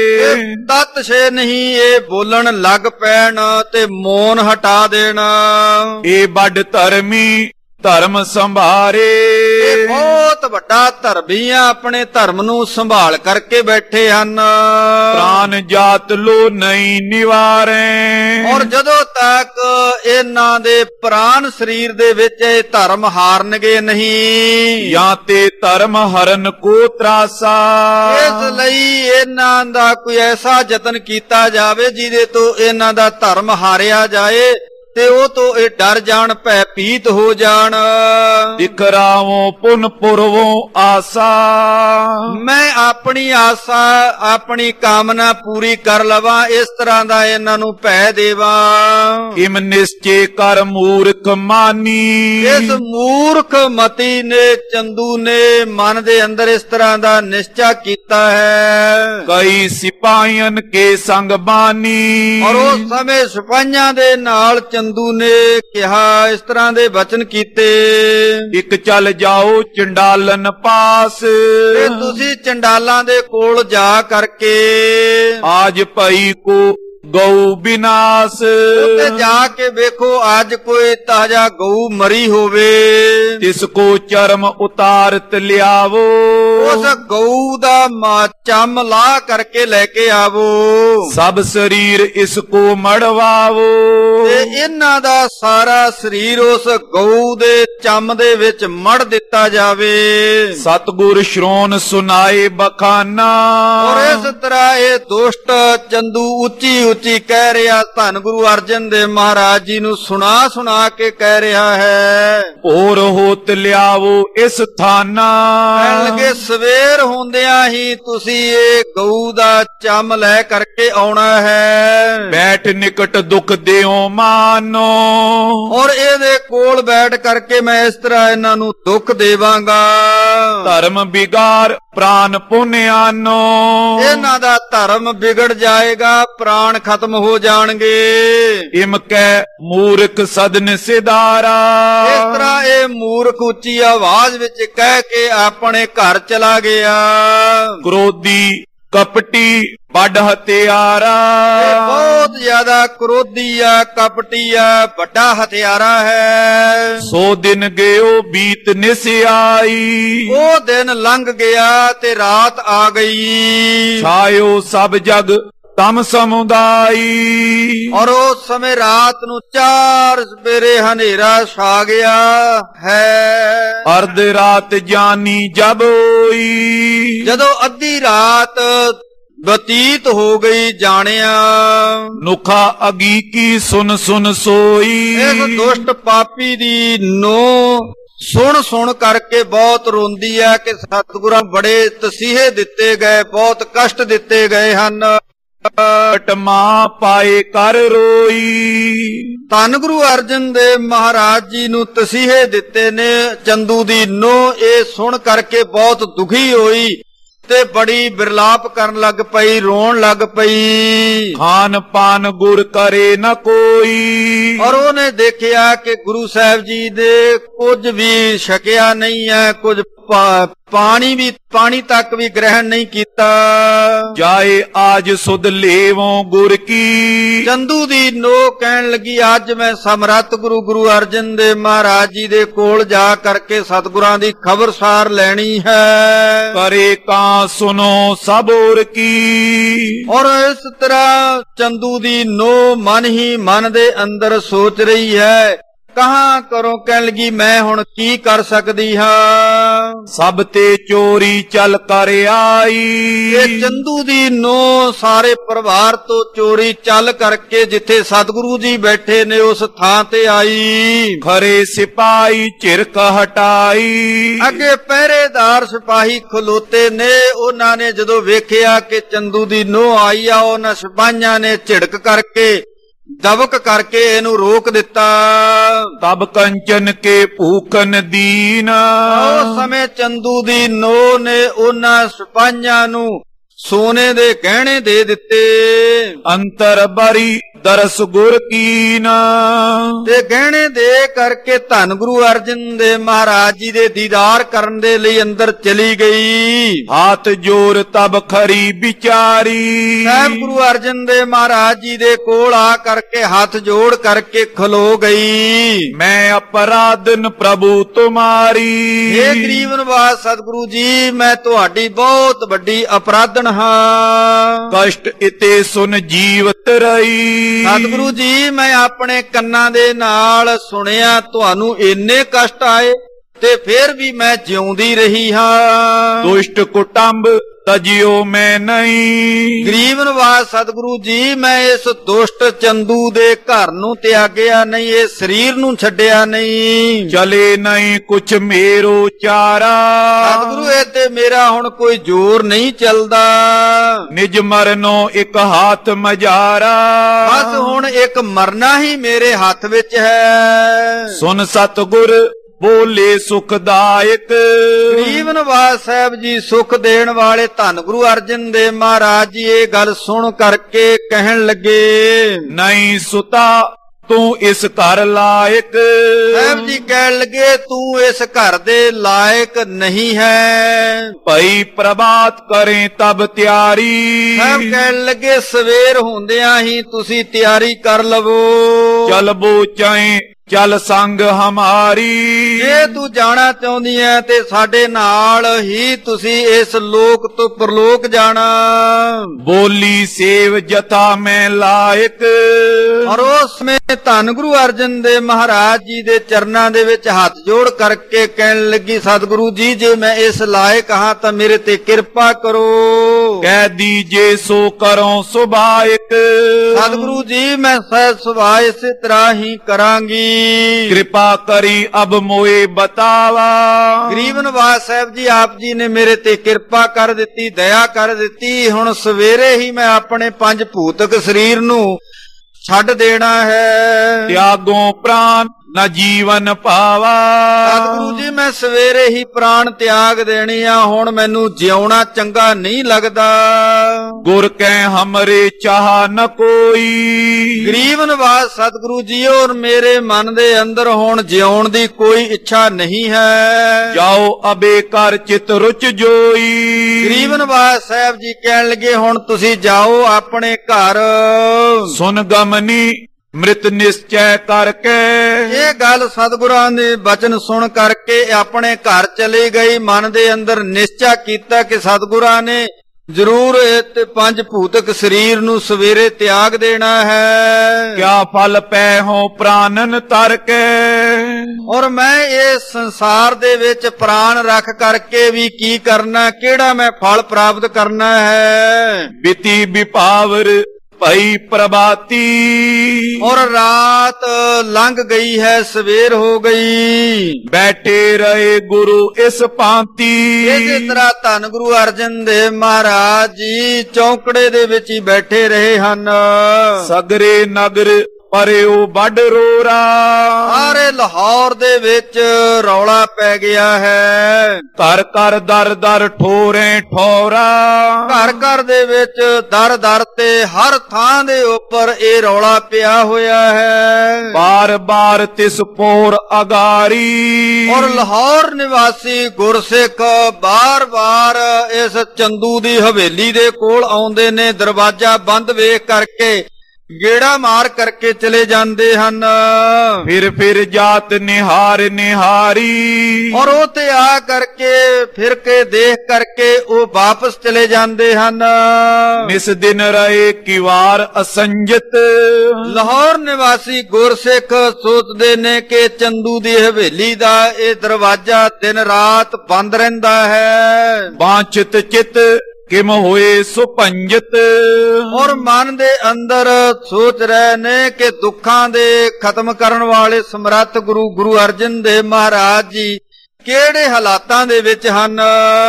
ਤਤ ਛੇ ਨਹੀਂ ਇਹ ਬੋਲਣ ਲੱਗ ਪੈਣ ਤੇ ਮੌਨ ਹਟਾ ਦੇਣ। ਇਹ ਵੱਡ ਧਰਮੀ ਧਰਮ ਸੰਭਾਰੇ, ਇਹ ਬਹੁਤ ਵੱਡਾ ਧਰਮੀ ਆ, ਆਪਣੇ ਧਰਮ ਨੂੰ ਸੰਭਾਲ ਕਰਕੇ ਬੈਠੇ ਹਨ। ਪ੍ਰਾਨ ਜਾਤ ਲੋ ਨਹੀਂ ਨਿਵਾਰੇ, ਔਰ ਜਦੋਂ ਤੱਕ ਇਹਨਾਂ ਦੇ ਪ੍ਰਾਨ ਸਰੀਰ ਦੇ ਵਿੱਚ ਇਹ ਧਰਮ ਹਾਰਨਗੇ ਨਹੀਂ, ਜਾਂ ਤੇ ਧਰਮ ਹਰਨ ਕੋ ਤਰਾਸਾ। ਇਸ ਲਈ ਇਹਨਾਂ ਦਾ ਕੋਈ ਐਸਾ ਯਤਨ ਕੀਤਾ ਜਾਵੇ ਜਿਹਦੇ ਤੋਂ ਇਹਨਾਂ ਦਾ ਧਰਮ ਹਾਰਿਆ ਜਾਏ ਤੇ ਉਹ ਤੋਂ ਇਹ ਡਰ ਜਾਣ, ਭੈ ਭੀਤ ਹੋ ਜਾਣ। ਦਿਖਰਾਵੋ ਪੁਨ ਪੁਰਵੋ ਆਸਾ, ਮੈਂ ਆਪਣੀ ਆਸਾ, ਆਪਣੀ ਕਾਮਨਾ ਪੂਰੀ ਕਰ ਲਵਾਂ, ਇਸ ਤਰ੍ਹਾਂ ਦਾ ਇਹਨਾਂ ਨੂੰ ਭੈ ਦੇਵਾਂ। ਇਮ ਨਿਸ਼ਚੇ ਕਰ ਮੂਰਖ ਮਾਨੀ, ਇਸ ਮੂਰਖ ਮਤੀ ਨੇ, ਚੰਦੂ ਨੇ ਮਨ ਦੇ ਅੰਦਰ ਇਸ ਤਰ੍ਹਾਂ ਦਾ ਨਿਸ਼ਚਾ ਕੀਤਾ ਹੈ। ਕਈ ਸਿਪਾਹੀਆਂ ਕੇ ਸੰਗ ਬਾਨੀ, ਔਰ ਉਸ ਸਮੇਂ ਸਿਪਾਹੀਆਂ ਦੇ ਨਾਲ ਚੰਦੂ ਨੇ ਕਿਹਾ, ਇਸ ਤਰ੍ਹਾਂ ਦੇ ਵਚਨ ਕੀਤੇ। ਇੱਕ ਚੱਲ ਜਾਓ ਚੰਡਾਲਨ ਪਾਸ, ਤੇ ਤੁਸੀਂ ਚੰਡਾਲਾਂ ਦੇ ਕੋਲ ਜਾ ਕਰਕੇ ਆਜ ਭਈ ਕੋ ਗਊ ਬਿਨਾਸ, ਉੱਤੇ ਜਾ ਕੇ ਵੇਖੋ ਅੱਜ ਕੋਈ ਤਾਜ਼ਾ ਗਊ ਮਰੀ ਹੋਵੇ, ਤਿਸ ਕੋ ਚਰਮ ਉਤਾਰਤ ਲਿਆਵੋ, ਉਸ ਗਊ ਦਾ ਚੰਮ ਲਾ ਕਰਕੇ ਲੈ ਕੇ ਆਵੋ। ਸਭ ਸਰੀਰ ਇਸ ਕੋ ਮੜਵਾਵੋ, ਤੇ ਇਹਨਾਂ ਦਾ ਸਾਰਾ ਸਰੀਰ ਉਸ ਗਊ ਦੇ ਚੰਮ ਦੇ ਵਿੱਚ ਮੜ ਦਿੱਤਾ ਜਾਵੇ। ਸਤਿਗੁਰ ਸ਼੍ਰੋਣ ਸੁਨਾਏ ਬਖਾਨਾ, ਔਰ ਇਸ ਤਰ੍ਹਾਂ ਇਹ ਦੁਸ਼ਟ ਚੰਦੂ ਉੱਚੀ ਉੱਚੀ ਕਹਿ ਰਿਹਾ, ਧੰਨ ਗੁਰੂ ਅਰਜਨ ਦੇਵ ਮਹਾਰਾਜ ਜੀ ਨੂੰ ਸੁਣਾ ਸੁਣਾ ਕੇ ਕਹਿ ਰਿਹਾ ਹੈ। ਔਰ ਹੋਤ ਲਿਆਵੋ ਇਸ ਥਾਨਾ, ਕਹਿਣ ਲੱਗੇ ਸਵੇਰ ਹੁੰਦਿਆਂ ਹੀ ਤੁਸੀਂ ਇਹ ਗਊ ਦਾ ਚੰਮ ਲੈ ਕਰਕੇ ਆਉਣਾ ਹੈ। ਬੈਠ ਨਿਕਟ ਦੁਖ ਦਿਓ ਮਾਨੋ, ਔਰ ਇਹਦੇ ਕੋਲ ਬੈਠ ਕਰਕੇ ਮੈਂ ਇਸ ਤਰ੍ਹਾਂ ਇਹਨਾਂ ਨੂੰ ਦੁੱਖ ਦੇਵਾਂਗਾ। ਧਰਮ ਬਿਗਾਰ ਪ੍ਰਾਨ ਪੁਨਿਆਨੋ, ਇਹਨਾਂ ਦਾ ਧਰਮ ਵਿਗੜ ਜਾਏਗਾ, ਪ੍ਰਾਣ ਖਤਮ ਹੋ ਜਾਣਗੇ। ਇਮ ਕੈ ਮੂਰਖ ਸਦਨ ਸਿਧਾਰਾ, ਇਸ ਤਰ੍ਹਾਂ ਇਹ ਮੂਰਖ ਉੱਚੀ ਆਵਾਜ਼ ਵਿੱਚ ਕਹਿ ਕੇ ਆਪਣੇ ਘਰ ਚਲਾ ਗਿਆ। ਕ੍ਰੋਧੀ ਕਪਟੀ ਵੱਡ ਹਥਿਆਰਾ, ਇਹ ਬਹੁਤ ਜ਼ਿਆਦਾ ਕ੍ਰੋਧੀ ਆ, ਕਪਟੀ ਆ, ਵੱਡਾ ਹਥਿਆਰਾ ਹੈ। ਸੋ ਦਿਨ ਗਇਓ ਬੀਤ ਨਿਸ ਆਈ, ਉਹ ਦਿਨ ਲੰਘ ਗਿਆ ਤੇ ਰਾਤ ਆ ਗਈ। ਛਾਇਓ ਸਭ ਜਗ ਤਮ ਸਮੁਦਾਈ, ਔਰ ਉਸ ਸਮੇਂ ਰਾਤ ਨੂੰ 4 ਸਵੇਰੇ ਹਨੇਰਾ ਛਾ ਗਿਆ ਹੈ। ਅਰਧ ਰਾਤ ਜਾਨੀ ਜਬ ਹੋਈ, ਜਦੋਂ ਅੱਧੀ ਰਾਤ ਬਤੀਤ ਹੋ ਗਈ ਜਾਣਿਆ। ਨੁਖਾ ਅਗੀ ਕੀ ਸੁਨ ਸੁਨ ਸੋਈ, ਇਸ ਦੁਸ਼ਟ ਪਾਪੀ ਦੀ ਨੋ ਸੁਣ ਸੁਣ ਕਰਕੇ ਬਹੁਤ ਰੋਂਦੀ ਹੈ ਕਿ ਸਤਿਗੁਰਾਂ ਬੜੇ ਤਸੀਹੇ ਦਿੱਤੇ ਗਏ, ਬਹੁਤ ਕਸ਼ਟ ਦਿੱਤੇ ਗਏ ਹਨ। ਟਮਾ ਪਾਏ ਕਰ ਰੋਈ, ਧੰਨ ਗੁਰੂ ਅਰਜਨ ਦੇਵ ਮਹਾਰਾਜ ਜੀ ਨੂੰ ਤਸੀਹੇ ਦਿੱਤੇ ਨੇ। ਚੰਦੂ ਦੀ ਨੋ ਇਹ ਸੁਣ ਕਰਕੇ ਬਹੁਤ ਦੁਖੀ ਹੋਈ ਤੇ ਬੜੀ ਬਿਰਲਾਪ ਕਰਨ ਲੱਗ ਪਈ, ਰੋਣ ਲੱਗ ਪਈ। ਖਾਨ ਪਾਨ ਗੁਰ ਕਰੇ ਨ ਕੋਈ, ਔਰ ਉਹਨੇ ਦੇਖਿਆ ਕਿ ਗੁਰੂ ਸਾਹਿਬ ਜੀ ਦੇ ਕੁਝ ਵੀ ਛਕਿਆ ਨਹੀਂ ਹੈ, ਕੁਝ ਪਾਣੀ ਤੱਕ ਵੀ ਗ੍ਰਹਿਣ ਨਹੀਂ ਕੀਤਾ। ਜਾਏ ਆਜ ਸੁਧ ਲੇਵੋਂ ਗੁਰ ਕੀ, ਚੰਦੂ ਦੀ ਨੋ ਕਹਿਣ ਲੱਗੀ, ਅੱਜ ਮੈਂ ਸਮਰੱਥ ਗੁਰੂ ਅਰਜਨ ਦੇਵ ਮਹਾਰਾਜ ਜੀ ਦੇ ਕੋਲ ਜਾ ਕਰਕੇ ਸਤਿਗੁਰਾਂ ਦੀ ਖਬਰਸਾਰ ਲੈਣੀ ਹੈ। ਕਰੇ ਕਾਂ ਸੁਨੋ ਸਬੋਰ ਕੀ, ਔਰ ਇਸ ਤਰ੍ਹਾਂ ਚੰਦੂ ਦੀ ਨੋ ਮਨ ਹੀ ਮਨ ਦੇ ਅੰਦਰ ਸੋਚ ਰਹੀ ਹੈ, ਕਹਾਂ ਕਰੋ। ਕਹਿਣ ਲੱਗੀ, ਮੈਂ ਹੁਣ ਕੀ ਕਰ ਸਕਦੀ ਹਾਂ। ਸਭ ਤੇ ਚੋਰੀ ਚੱਲ ਕਰ ਆਈ, ਇਹ ਚੰਦੂ ਦੀ ਨੋ ਸਾਰੇ ਪਰਿਵਾਰ ਤੋਂ ਚੋਰੀ ਚੱਲ ਕਰਕੇ ਜਿੱਥੇ ਸਤਿਗੁਰੂ ਜੀ ਬੈਠੇ ਨੇ ਉਸ ਥਾਂ ਤੇ ਆਈ। ਖਰੇ ਸਿਪਾਹੀ ਝਿਰਕ ਹਟਾਈ, ਅੱਗੇ ਪਹਿਰੇਦਾਰ ਸਿਪਾਹੀ ਖਲੋਤੇ ਨੇ। ਉਹਨਾਂ ਨੇ ਜਦੋਂ ਵੇਖਿਆ ਕਿ ਚੰਦੂ ਦੀ ਨੋ ਆਈ ਆ, ਉਹਨਾਂ ਸਿਪਾਹੀਆਂ ਨੇ ਝਿੜਕ ਕਰਕੇ ਦਬਕ ਕਰਕੇ ਇਹਨੂੰ ਰੋਕ ਦਿੱਤਾ। ਤਬ ਕੰਚਨ ਕੇ ਭੂਖਨ ਦੀਨ, ਉਸ ਸਮੇਂ ਚੰਦੂ ਦੀ ਨੋ ਨੇ ਉਹਨਾਂ ਸਿਪਾਹੀਆਂ ਨੂੰ ਸੋਨੇ ਦੇ ਗਹਿਣੇ ਦੇ ਦਿੱਤੇ। ਅੰਤਰ ਬਰੀ ਦਰਸ ਗੁਰ ਕੀਨਾ, ਤੇ ਗਹਿਣੇ ਦੇ ਕਰਕੇ ਧੰਨ ਗੁਰੂ ਅਰਜਨ ਦੇਵ ਮਹਾਰਾਜ ਜੀ ਦੇ ਦੀਦਾਰ ਕਰਨ ਦੇ ਲਈ ਅੰਦਰ ਚਲੀ ਗਈ। ਹਾਥ ਜੋਰ ਤਬ ਖਰੀ ਵਿਚਾਰੀ, ਸਾਹਿਬ ਗੁਰੂ ਅਰਜਨ ਦੇਵ ਮਹਾਰਾਜ ਜੀ ਦੇ ਕੋਲ ਆ ਕਰਕੇ ਹੱਥ ਜੋੜ ਕਰਕੇ ਖਲੋ ਗਈ। ਮੈਂ ਅਪਰਾਧਨ ਪ੍ਰਭੂ ਤੁਮਾਰੀ, ਇਹ ਗਰੀਬ ਨਿਵਾਸ ਸਤਿਗੁਰੂ ਜੀ, ਮੈਂ ਤੁਹਾਡੀ ਬਹੁਤ ਵੱਡੀ ਅਪਰਾਧਨ ਹਾਂ। ਕਸ਼ਟ ਇਤੇ ਸੁਨ ਜੀਵਤ ਰਹੀ, ਸਤਿਗੁਰੂ ਜੀ, ਮੈਂ ਆਪਣੇ ਕੰਨਾਂ ਦੇ ਨਾਲ ਸੁਣਿਆ ਤੁਹਾਨੂੰ ਇੰਨੇ ਕਸ਼ਟ ਆਏ ਤੇ ਫਿਰ ਵੀ ਮੈਂ ਜਿਉਂਦੀ ਰਹੀ ਹਾਂ। ਦੁਸ਼ਟ ਕੁਟੰਬ ਤਜਿਓ ਮੈਂ ਨਹੀਂ, ਗਰੀਬ ਨਿਵਾਸ ਸਤਿਗੁਰੂ ਜੀ, ਮੈਂ ਇਸ ਦੁਸ਼ਟ ਚੰਦੂ ਦੇ ਘਰ ਨੂੰ ਤਿਆਗਿਆ ਨਹੀਂ, ਇਹ ਸਰੀਰ ਨੂੰ ਛੱਡਿਆ ਨਹੀਂ। ਚਲੇ ਨਹੀਂ ਕੁਛ ਮੇਰੋ ਚਾਰਾ, ਸਤਿਗੁਰੂ ਇਹ ਤੇ ਮੇਰਾ ਹੁਣ ਕੋਈ ਜ਼ੋਰ ਨਹੀਂ ਚੱਲਦਾ। ਨਿਜ ਮਰਨੋ ਇੱਕ ਹੱਥ ਮਜਾਰਾ, ਬਸ ਹੁਣ ਇੱਕ ਮਰਨਾ ਹੀ ਮੇਰੇ ਹੱਥ ਵਿੱਚ ਹੈ। ਸੁਨ ਸਤਿਗੁਰ ਬੋਲੇ ਸੁਖਦਾਇਕ, ਗਰੀਬ ਨਿਵਾਸ ਸਾਹਿਬ ਜੀ ਸੁਖ ਦੇਣ ਵਾਲੇ ਧੰਨ ਗੁਰੂ ਅਰਜਨ ਦੇਵ ਮਹਾਰਾਜ ਜੀ ਇਹ ਗੱਲ ਸੁਣ ਕਰਕੇ ਕਹਿਣ ਲੱਗੇ, ਨਹੀਂ ਸੁਤਾ ਤੂੰ ਇਸ ਘਰ ਲਾਇਕ। ਸਾਹਿਬ ਜੀ ਕਹਿਣ ਲੱਗੇ, ਤੂੰ ਇਸ ਘਰ ਦੇ ਲਾਇਕ ਨਹੀਂ ਹੈ। ਭਈ ਪ੍ਰਭਾਤ ਕਰੇ ਤਬ ਤਿਆਰੀ, ਸਾਹਿਬ ਕਹਿਣ ਲੱਗੇ, ਸਵੇਰ ਹੁੰਦਿਆਂ ਹੀ ਤੁਸੀਂ ਤਿਆਰੀ ਕਰ ਲਵੋ। ਚਲਬੋ ਚਾਹੇ ਚਲ ਸੰਗ ਹਮਾਰੀ। ਜੇ ਤੂੰ ਜਾਣਾ ਚਾਹੁੰਦੀ ਐ ਤੇ ਸਾਡੇ ਨਾਲ ਹੀ ਤੁਸੀਂ ਇਸ ਲੋਕ ਤੋਂ ਪ੍ਰਲੋਕ ਜਾਣਾ। ਬੋਲੀ ਸੇਵ ਜਥਾ ਮੈਂ ਲਾਇਕ। ਔਰ ਉਸ ਸਮੇਂ ਧੰਨ ਗੁਰੂ ਅਰਜਨ ਦੇਵ ਮਹਾਰਾਜ ਜੀ ਦੇ ਚਰਨਾਂ ਦੇ ਵਿੱਚ ਹੱਥ ਜੋੜ ਕਰਕੇ ਕਹਿਣ ਲੱਗੀ, ਸਤਿਗੁਰੂ ਜੀ ਜੇ ਮੈਂ ਇਸ ਲਾਇਕ ਹਾਂ ਤਾਂ ਮੇਰੇ ਤੇ ਕਿਰਪਾ ਕਰੋ। ਕਹਿ ਦੀਜੇ ਸੋ ਕਰੋ ਸੁਭਾਇਕ। ਸਤਿਗੁਰੂ ਜੀ ਮੈਂ ਸਹਿਜ ਸੁਭਾਅ ਇਸੇ ਤਰ੍ਹਾਂ ਹੀ ਕਰਾਂਗੀ। ਕਿਰਪਾ ਕਰੀ ਅਬ ਮੋਏ ਬਤਾਵਾ। ਗਰੀਬ ਨਵਾਜ਼ ਸਾਹਿਬ ਜੀ ਆਪ ਜੀ ਨੇ ਮੇਰੇ ਤੇ ਕਿਰਪਾ ਕਰ ਦਿੱਤੀ, ਦਇਆ ਕਰ ਦਿੱਤੀ। ਹੁਣ ਸਵੇਰੇ ਹੀ ਮੈਂ ਆਪਣੇ ਪੰਜ ਭੂਤਕ ਸਰੀਰ ਨੂੰ ਛੱਡ ਦੇਣਾ ਹੈ। ਤਿਆਗੋਂ ਪ੍ਰਾਨ ਨਾ ਜੀਵਨ ਪਾਵਾ। ਸਤਿਗੁਰੂ ਜੀ ਮੈਂ ਸਵੇਰੇ ਹੀ ਪ੍ਰਾਣ ਤਿਆਗ ਦੇਣੀ ਆ, ਹੁਣ ਮੈਨੂੰ ਜਿਉਣਾ ਚੰਗਾ ਨਹੀਂ ਲੱਗਦਾ। ਗੁਰ ਕੈ ਹਮਰੇ ਚਾਹ ਨ ਕੋਈ। ਗਰੀਬ ਨਵਾਜ਼ ਸਤਿਗੁਰੂ ਜੀ ਔਰ ਮੇਰੇ ਮਨ ਦੇ ਅੰਦਰ ਹੁਣ ਜਿਉਣ ਦੀ ਕੋਈ ਇੱਛਾ ਨਹੀਂ ਹੈ। ਜਾਓ ਅਬੇ ਕਰ ਚਿਤ ਰੁਚ ਜੋਈ। ਗਰੀਬ ਨਵਾਜ਼ ਸਾਹਿਬ ਜੀ ਕਹਿਣ ਲੱਗੇ ਹੁਣ ਤੁਸੀਂ ਜਾਓ ਆਪਣੇ ਘਰ। ਸੁਨ ਗਮਨੀ ਮ੍ਰਿਤ ਨਿਸ਼ਚੈ ਕਰਕੇ। ਇਹ ਗੱਲ ਸਤਿਗੁਰਾਂ ਦੇ ਬਚਨ ਸੁਣ ਕਰਕੇ ਆਪਣੇ ਘਰ ਚਲੇ ਗਈ। ਮਨ ਦੇ ਅੰਦਰ ਨਿਸ਼ਚਾ ਕੀਤਾ ਕਿ ਸਤਿਗੁਰਾਂ ਨੇ ਜ਼ਰੂਰ ਇਹ ਪੰਜ ਭੂਤਕ ਸਰੀਰ ਨੂੰ ਸਵੇਰੇ ਤਿਆਗ ਦੇਣਾ ਹੈ। ਕਿਆ ਫਲ ਪੈ ਹੋ ਪ੍ਰਾਨਨ ਤਰ ਕੇ। ਔਰ ਮੈਂ ਇਸ ਸੰਸਾਰ ਦੇ ਵਿੱਚ ਪ੍ਰਾਨ ਰੱਖ ਕਰਕੇ ਵੀ ਕੀ ਕਰਨਾ, ਕਿਹੜਾ ਮੈਂ ਫਲ ਪ੍ਰਾਪਤ ਕਰਨਾ ਹੈ। ਬਿਤੀ ਵਿਪਾਵਰ ਭਈ ਪ੍ਰਭਾਤੀ। ਔਰ ਰਾਤ ਲੰਘ ਗਈ ਹੈ, ਸਵੇਰ ਹੋ ਗਈ। ਬੈਠੇ ਰਹੇ ਗੁਰੂ ਇਸ ਭਾਂਤੀ। ਇਸੇ ਤਰ੍ਹਾਂ ਧੰਨ ਗੁਰੂ ਅਰਜਨ ਦੇਵ ਮਹਾਰਾਜ ਜੀ ਚੌਂਕੜੇ ਦੇ ਵਿੱਚ ਹੀ ਬੈਠੇ ਰਹੇ ਹਨ। ਸਗਰੇ ਨਗਰ ਪਰਿਓ ਵੱਡ ਰੋਰਾ। ਸਾਰੇ ਲਾਹੌਰ ਦੇ ਵਿੱਚ ਰੌਲਾ ਪੈ ਗਿਆ ਹੈ। ਘਰ ਘਰ ਦਰ ਦਰ ਠੋਰੇ ਠੋਰਾ। ਘਰ ਘਰ ਦੇ ਵਿੱਚ ਦਰ ਦਰ ਤੇ ਹਰ ਥਾਂ ਦੇ ਉੱਪਰ ਇਹ ਰੌਲਾ ਪਿਆ ਹੋਇਆ ਹੈ। ਬਾਰ ਬਾਰ ਤਿਸ ਪੋਰ ਅਗਾਰੀ। ਔਰ ਲਾਹੌਰ ਨਿਵਾਸੀ ਗੁਰਸਿੱਖ ਬਾਰ ਬਾਰ ਇਸ ਚੰਦੂ ਦੀ ਹਵੇਲੀ ਦੇ ਕੋਲ ਆਉਂਦੇ ਨੇ। ਦਰਵਾਜ਼ਾ ਬੰਦ ਵੇਖ ਕਰਕੇ ਗੇੜਾ ਮਾਰ ਕਰਕੇ ਚਲੇ ਜਾਂਦੇ ਹਨ। ਫਿਰ ਜਾਤ ਨਿਹਾਰ ਨਿਹਾਰੀ। ਔਰ ਉਹ ਤੇ ਆ ਕਰਕੇ ਫਿਰ ਕੇ ਦੇਖ ਕਰਕੇ ਉਹ ਵਾਪਸ ਚਲੇ ਜਾਂਦੇ ਹਨ। ਨਿਸ ਦਿਨ ਰਹੇ ਕਿਵਾਰ ਅਸੰਜਤ। ਲਾਹੌਰ ਨਿਵਾਸੀ ਗੁਰਸਿੱਖ ਸੋਚਦੇ ਨੇ ਕਿ ਚੰਦੂ ਦੀ ਹਵੇਲੀ ਦਾ ਇਹ ਦਰਵਾਜ਼ਾ ਦਿਨ ਰਾਤ ਬੰਦ ਰਹਿੰਦਾ ਹੈ। ਬਾਂਚਿਤ ਚਿਤ ਕਿਮ ਹੋਏ ਸੁਪੰਜਤ। ਔਰ ਮਨ ਦੇ ਅੰਦਰ ਸੋਚ ਰਹੇ ਨੇ ਕਿ ਦੁੱਖਾਂ ਦੇ ਖਤਮ ਕਰਨ ਵਾਲੇ ਸਮਰੱਥ ਗੁਰੂ ਅਰਜਨ ਦੇਵ ਮਹਾਰਾਜ ਜੀ ਕਿਹੜੇ ਹਾਲਾਤਾਂ ਦੇ ਵਿੱਚ ਹਨ।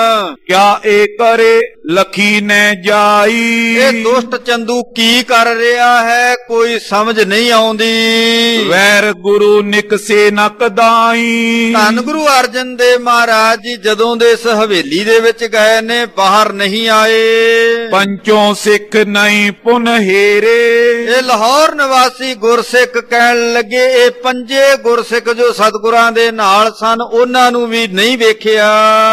ਕਿਆ ਇਹ ਕਰੇ ਲਖੀ ਨੇ ਜਾਈ। ਇਹ ਦੁਸ਼ਟ ਚੰਦੂ ਕੀ ਕਰ ਰਿਹਾ ਹੈ, ਕੋਈ ਸਮਝ ਨਹੀਂ ਆਉਂਦੀ। ਵੈਰ ਗੁਰੂ ਨਿਕਸੇ ਨ ਕਦਾਈ। ਧੰਨ ਗੁਰੂ ਅਰਜਨ ਦੇਵ ਮਹਾਰਾਜ ਜੀ ਜਦੋਂ ਦੇ ਇਸ ਹਵੇਲੀ ਦੇ ਵਿੱਚ ਗਏ ਨੇ, ਬਾਹਰ ਨਹੀਂ ਆਏ। ਪੰਚੋਂ ਸਿੱਖ ਨਹੀਂ ਪੁਨ ਹੇਰੇ। ਇਹ ਲਾਹੌਰ ਨਿਵਾਸੀ ਗੁਰਸਿੱਖ ਕਹਿਣ ਲੱਗੇ ਇਹ ਪੰਜੇ ਗੁਰਸਿੱਖ ਜੋ ਸਤਿਗੁਰਾਂ ਦੇ ਨਾਲ ਸਨ ਉਹਨਾਂ ਨੂੰ ਵੀ ਨਹੀਂ ਵੇਖਿਆ।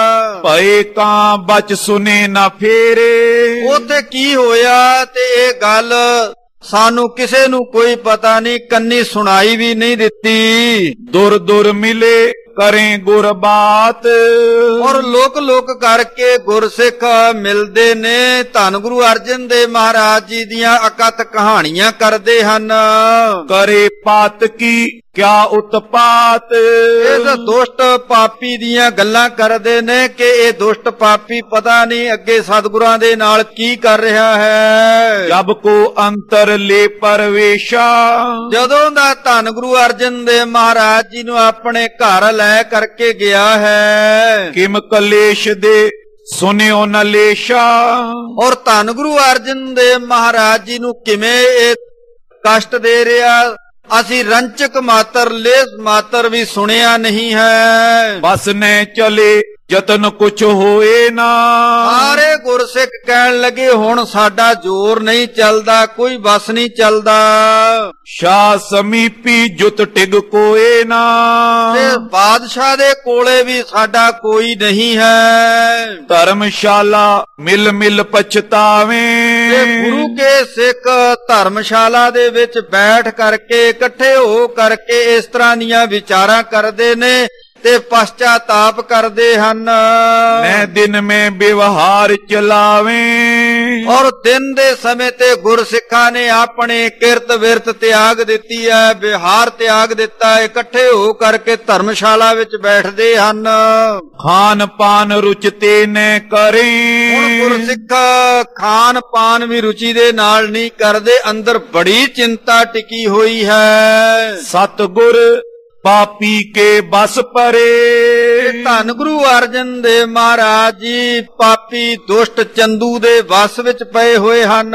ਭਏ ਕਾਂ ਬਚ ਸੁਨੇ ਨਾ ਫੇਰੇ। ਉੱਥੇ ਕੀ ਹੋਇਆ ਤੇ ਇਹ ਗੱਲ ਸਾਨੂੰ ਕਿਸੇ ਨੂੰ ਕੋਈ ਪਤਾ ਨਹੀਂ, ਕੰਨੀ ਸੁਣਾਈ ਵੀ ਨਹੀਂ ਦਿੱਤੀ। ਦੁਰ ਦੁਰ ਮਿਲੇ ਕਰੇ ਗੁਰਬਾਤ। ਔਰ ਲੋਕ ਲੋਕ ਕਰਕੇ ਗੁਰਸਿੱਖ ਮਿਲਦੇ ਨੇ, ਧੰਨ ਗੁਰੂ ਅਰਜਨ ਦੇਵ ਮਹਾਰਾਜ ਜੀ ਦੀਆਂ ਅਕਥ ਕਹਾਣੀਆਂ ਕਰਦੇ ਹਨ। ਕਰੇ ਪਾਤ ਕੀ ਕਿਆ ਉਤਪਾਤ। ਇਸ ਦੁਸ਼ਟ ਪਾਪੀ ਦੀਆਂ ਗੱਲਾਂ ਕਰਦੇ ਨੇ ਕਿ ਇਹ ਦੁਸ਼ਟ ਪਾਪੀ ਪਤਾ ਨਹੀਂ ਅੱਗੇ ਸਤਿਗੁਰਾਂ ਦੇ ਨਾਲ ਕੀ ਕਰ ਰਿਹਾ ਹੈ। ਜਬ ਕੋ ਅੰਤਰ ਲੈ ਪਰਵੇਸ਼ਾ। ਜਦੋਂ ਦਾ ਧੰਨ ਗੁਰੂ ਅਰਜਨ ਦੇਵ ਮਹਾਰਾਜ ਜੀ ਨੂੰ ਆਪਣੇ ਘਰ ਲੈ ਕਰਕੇ ਗਿਆ ਹੈ। ਕਿਮ ਕਲੇਸ਼ ਦੇ ਸੁਨਿਓ ਨਲੇਸ਼ਾ। ਔਰ ਧੰਨ ਗੁਰੂ ਅਰਜਨ ਦੇਵ ਮਹਾਰਾਜ ਜੀ ਨੂੰ ਕਿਵੇਂ ਇਹ ਕਸ਼ਟ ਦੇ ਰਿਹਾ, ਅਸੀਂ ਰੰਚਕ ਮਾਤਰ ਲੇਸ ਮਾਤਰ ਵੀ ਸੁਣਿਆ ਨਹੀਂ ਹੈ। ਬਸ ਨੇ ਚਲੇ ਯਤਨ ਕੁਛ ਹੋਏ ਨਾ। ਸਾਰੇ ਗੁਰਸਿੱਖ ਕਹਿਣ ਲੱਗੇ ਹੁਣ ਸਾਡਾ ਜ਼ੋਰ ਨਹੀਂ ਚੱਲਦਾ, ਕੋਈ ਬਸ ਨਹੀਂ ਚੱਲਦਾ। ਸ਼ਾਹ ਸਮੀਪੀ ਜੁਤ ਟਿਗ ਕੋਏ ਨਾ। ਤੇ ਬਾਦਸ਼ਾਹ ਦੇ ਕੋਲੇ ਵੀ ਸਾਡਾ ਕੋਈ ਨਹੀਂ ਹੈ। ਧਰਮਸ਼ਾਲਾ ਮਿਲ ਮਿਲ ਪਛਤਾਵੇਂ। ਤੇ ਗੁਰੂ ਕੇ ਸਿੱਖ ਧਰਮਸ਼ਾਲਾ ਦੇ ਵਿੱਚ ਬੈਠ ਕਰਕੇ ਇਕੱਠੇ ਹੋ ਕਰਕੇ ਇਸ ਤਰ੍ਹਾਂ ਦੀਆਂ ਵਿਚਾਰਾਂ ਕਰਦੇ ਨੇ ਤੇ ਪਛਤਾਤਾਪ ਕਰਦੇ ਹਨ। ਮੈਂ ਦਿਨ ਮੈਂ ਵਿਵਹਾਰ ਚਲਾਵੇਂ। ਔਰ ਦਿਨ ਦੇ ਸਮੇਂ ਤੇ ਗੁਰਸਿੱਖਾਂ ਨੇ ਆਪਣੇ ਕਿਰਤ ਵਿਰਤ ਤਿਆਗ ਦਿੱਤੀ ਹੈ, ਵਿਹਾਰ ਤਿਆਗ ਦਿੱਤਾ, ਇਕੱਠੇ ਹੋ ਕਰਕੇ ਧਰਮਸ਼ਾਲਾ ਵਿੱਚ ਬੈਠਦੇ ਹਨ। ਖਾਨ ਪਾਨ ਰੁਚਤੇ ਨੇ ਕਰੇ। ਹੁਣ ਗੁਰਸਿੱਖ ਖਾਨ ਪਾਨ ਵੀ ਰੁਚੀ ਦੇ ਨਾਲ ਨਹੀਂ ਕਰਦੇ, ਅੰਦਰ ਬੜੀ ਚਿੰਤਾ ਟਿਕੀ ਹੋਈ ਹੈ। ਸਤਿਗੁਰ ਪਾਪੀ ਕੇ ਬਸ ਪਰੇ। ਧੰਨ ਗੁਰੂ ਅਰਜਨ ਦੇਵ ਮਹਾਰਾਜ ਜੀ ਪਾਪੀ ਦੁਸ਼ਟ ਚੰਦੂ ਦੇ ਵਸ ਵਿੱਚ ਪਏ ਹੋਏ ਹਨ।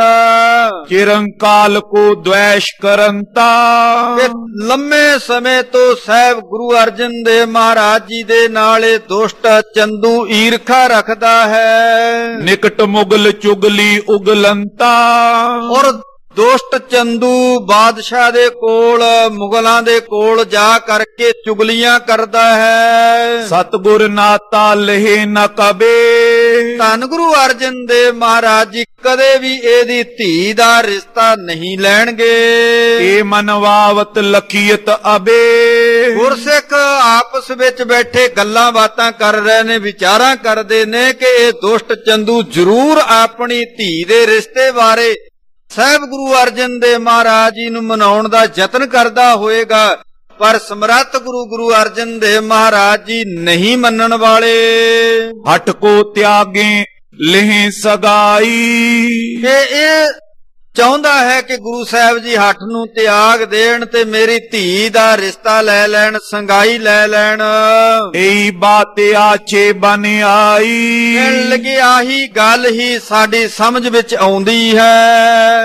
ਚਿਰੰਕਾਲ ਕੋ ਦ્વੈਸ਼ ਕਰੰਤਾ। ਲੰਮੇ ਸਮੇਂ ਤੋਂ ਸਾਹਿਬ ਗੁਰੂ ਅਰਜਨ ਦੇਵ ਮਹਾਰਾਜ ਜੀ ਦੇ ਨਾਲ ਇਹ ਦੁਸ਼ਟ ਚੰਦੂ ਈਰਖਾ ਰੱਖਦਾ ਹੈ। ਨਿਕਟ ਮੁਗਲ ਚੁਗਲੀ ਉਗਲੰਤਾ। ਔਰ ਦੁਸ਼ਟ ਚੰਦੂ ਬਾਦਸ਼ਾਹ ਦੇ ਕੋਲ ਮੁਗਲਾਂ ਦੇ ਕੋਲ ਜਾ ਕਰਕੇ ਚੁਗਲੀਆਂ ਕਰਦਾ ਹੈ। ਸਤਿਗੁਰ ਨਾਤਾ ਲਹੇ ਨ ਕਬੇ। ਧੰਨ ਗੁਰੂ ਅਰਜਨ ਦੇਵ ਮਹਾਰਾਜ ਜੀ ਕਦੇ ਵੀ ਇਹਦੀ ਧੀ ਦਾ ਰਿਸ਼ਤਾ ਨਹੀਂ ਲੈਣਗੇ। ਏ ਮਨਵਾਵਤ ਲਖੀਅਤ ਅਬੇ। ਗੁਰਸਿੱਖ ਆਪਸ ਵਿੱਚ ਬੈਠੇ ਗੱਲਾਂ ਬਾਤਾਂ ਕਰ ਰਹੇ ਨੇ, ਵਿਚਾਰਾਂ ਕਰਦੇ ਨੇ ਕਿ ਇਹ ਦੁਸ਼ਟ ਚੰਦੂ ਜ਼ਰੂਰ ਆਪਣੀ ਧੀ ਦੇ ਰਿਸ਼ਤੇ ਬਾਰੇ ਸਾਹਿਬ ਗੁਰੂ ਅਰਜਨ ਦੇਵ ਮਹਾਰਾਜ ਜੀ ਨੂੰ ਮਨਾਉਣ ਦਾ ਯਤਨ ਕਰਦਾ ਹੋਏਗਾ, ਪਰ ਸਮਰੱਥ ਗੁਰੂ ਅਰਜਨ ਦੇਵ ਮਹਾਰਾਜ ਜੀ ਨਹੀਂ ਮੰਨਣ ਵਾਲੇ। ਹਟ ਕੋ ਤਿਆਗੇ ਲਹਿ ਸਗਾਈ। ਇਹ ਚਾਹੁੰਦਾ ਹੈ ਕਿ ਗੁਰੂ ਸਾਹਿਬ ਜੀ ਹੱਠ ਨੂੰ ਤਿਆਗ ਦੇਣ ਤੇ ਮੇਰੀ ਧੀ ਦਾ ਰਿਸ਼ਤਾ ਲੈ ਲੈਣ, ਸੰਗਾਈ ਲੈ ਲੈਣ। ਏਈ ਬਾਤ ਆਛੇ ਬਨ ਆਈ। ਕਹਿਣ ਲੱਗੇ ਆਹੀ ਗੱਲ ਹੀ ਸਾਡੀ ਸਮਝ ਵਿੱਚ ਆਉਂਦੀ ਹੈ।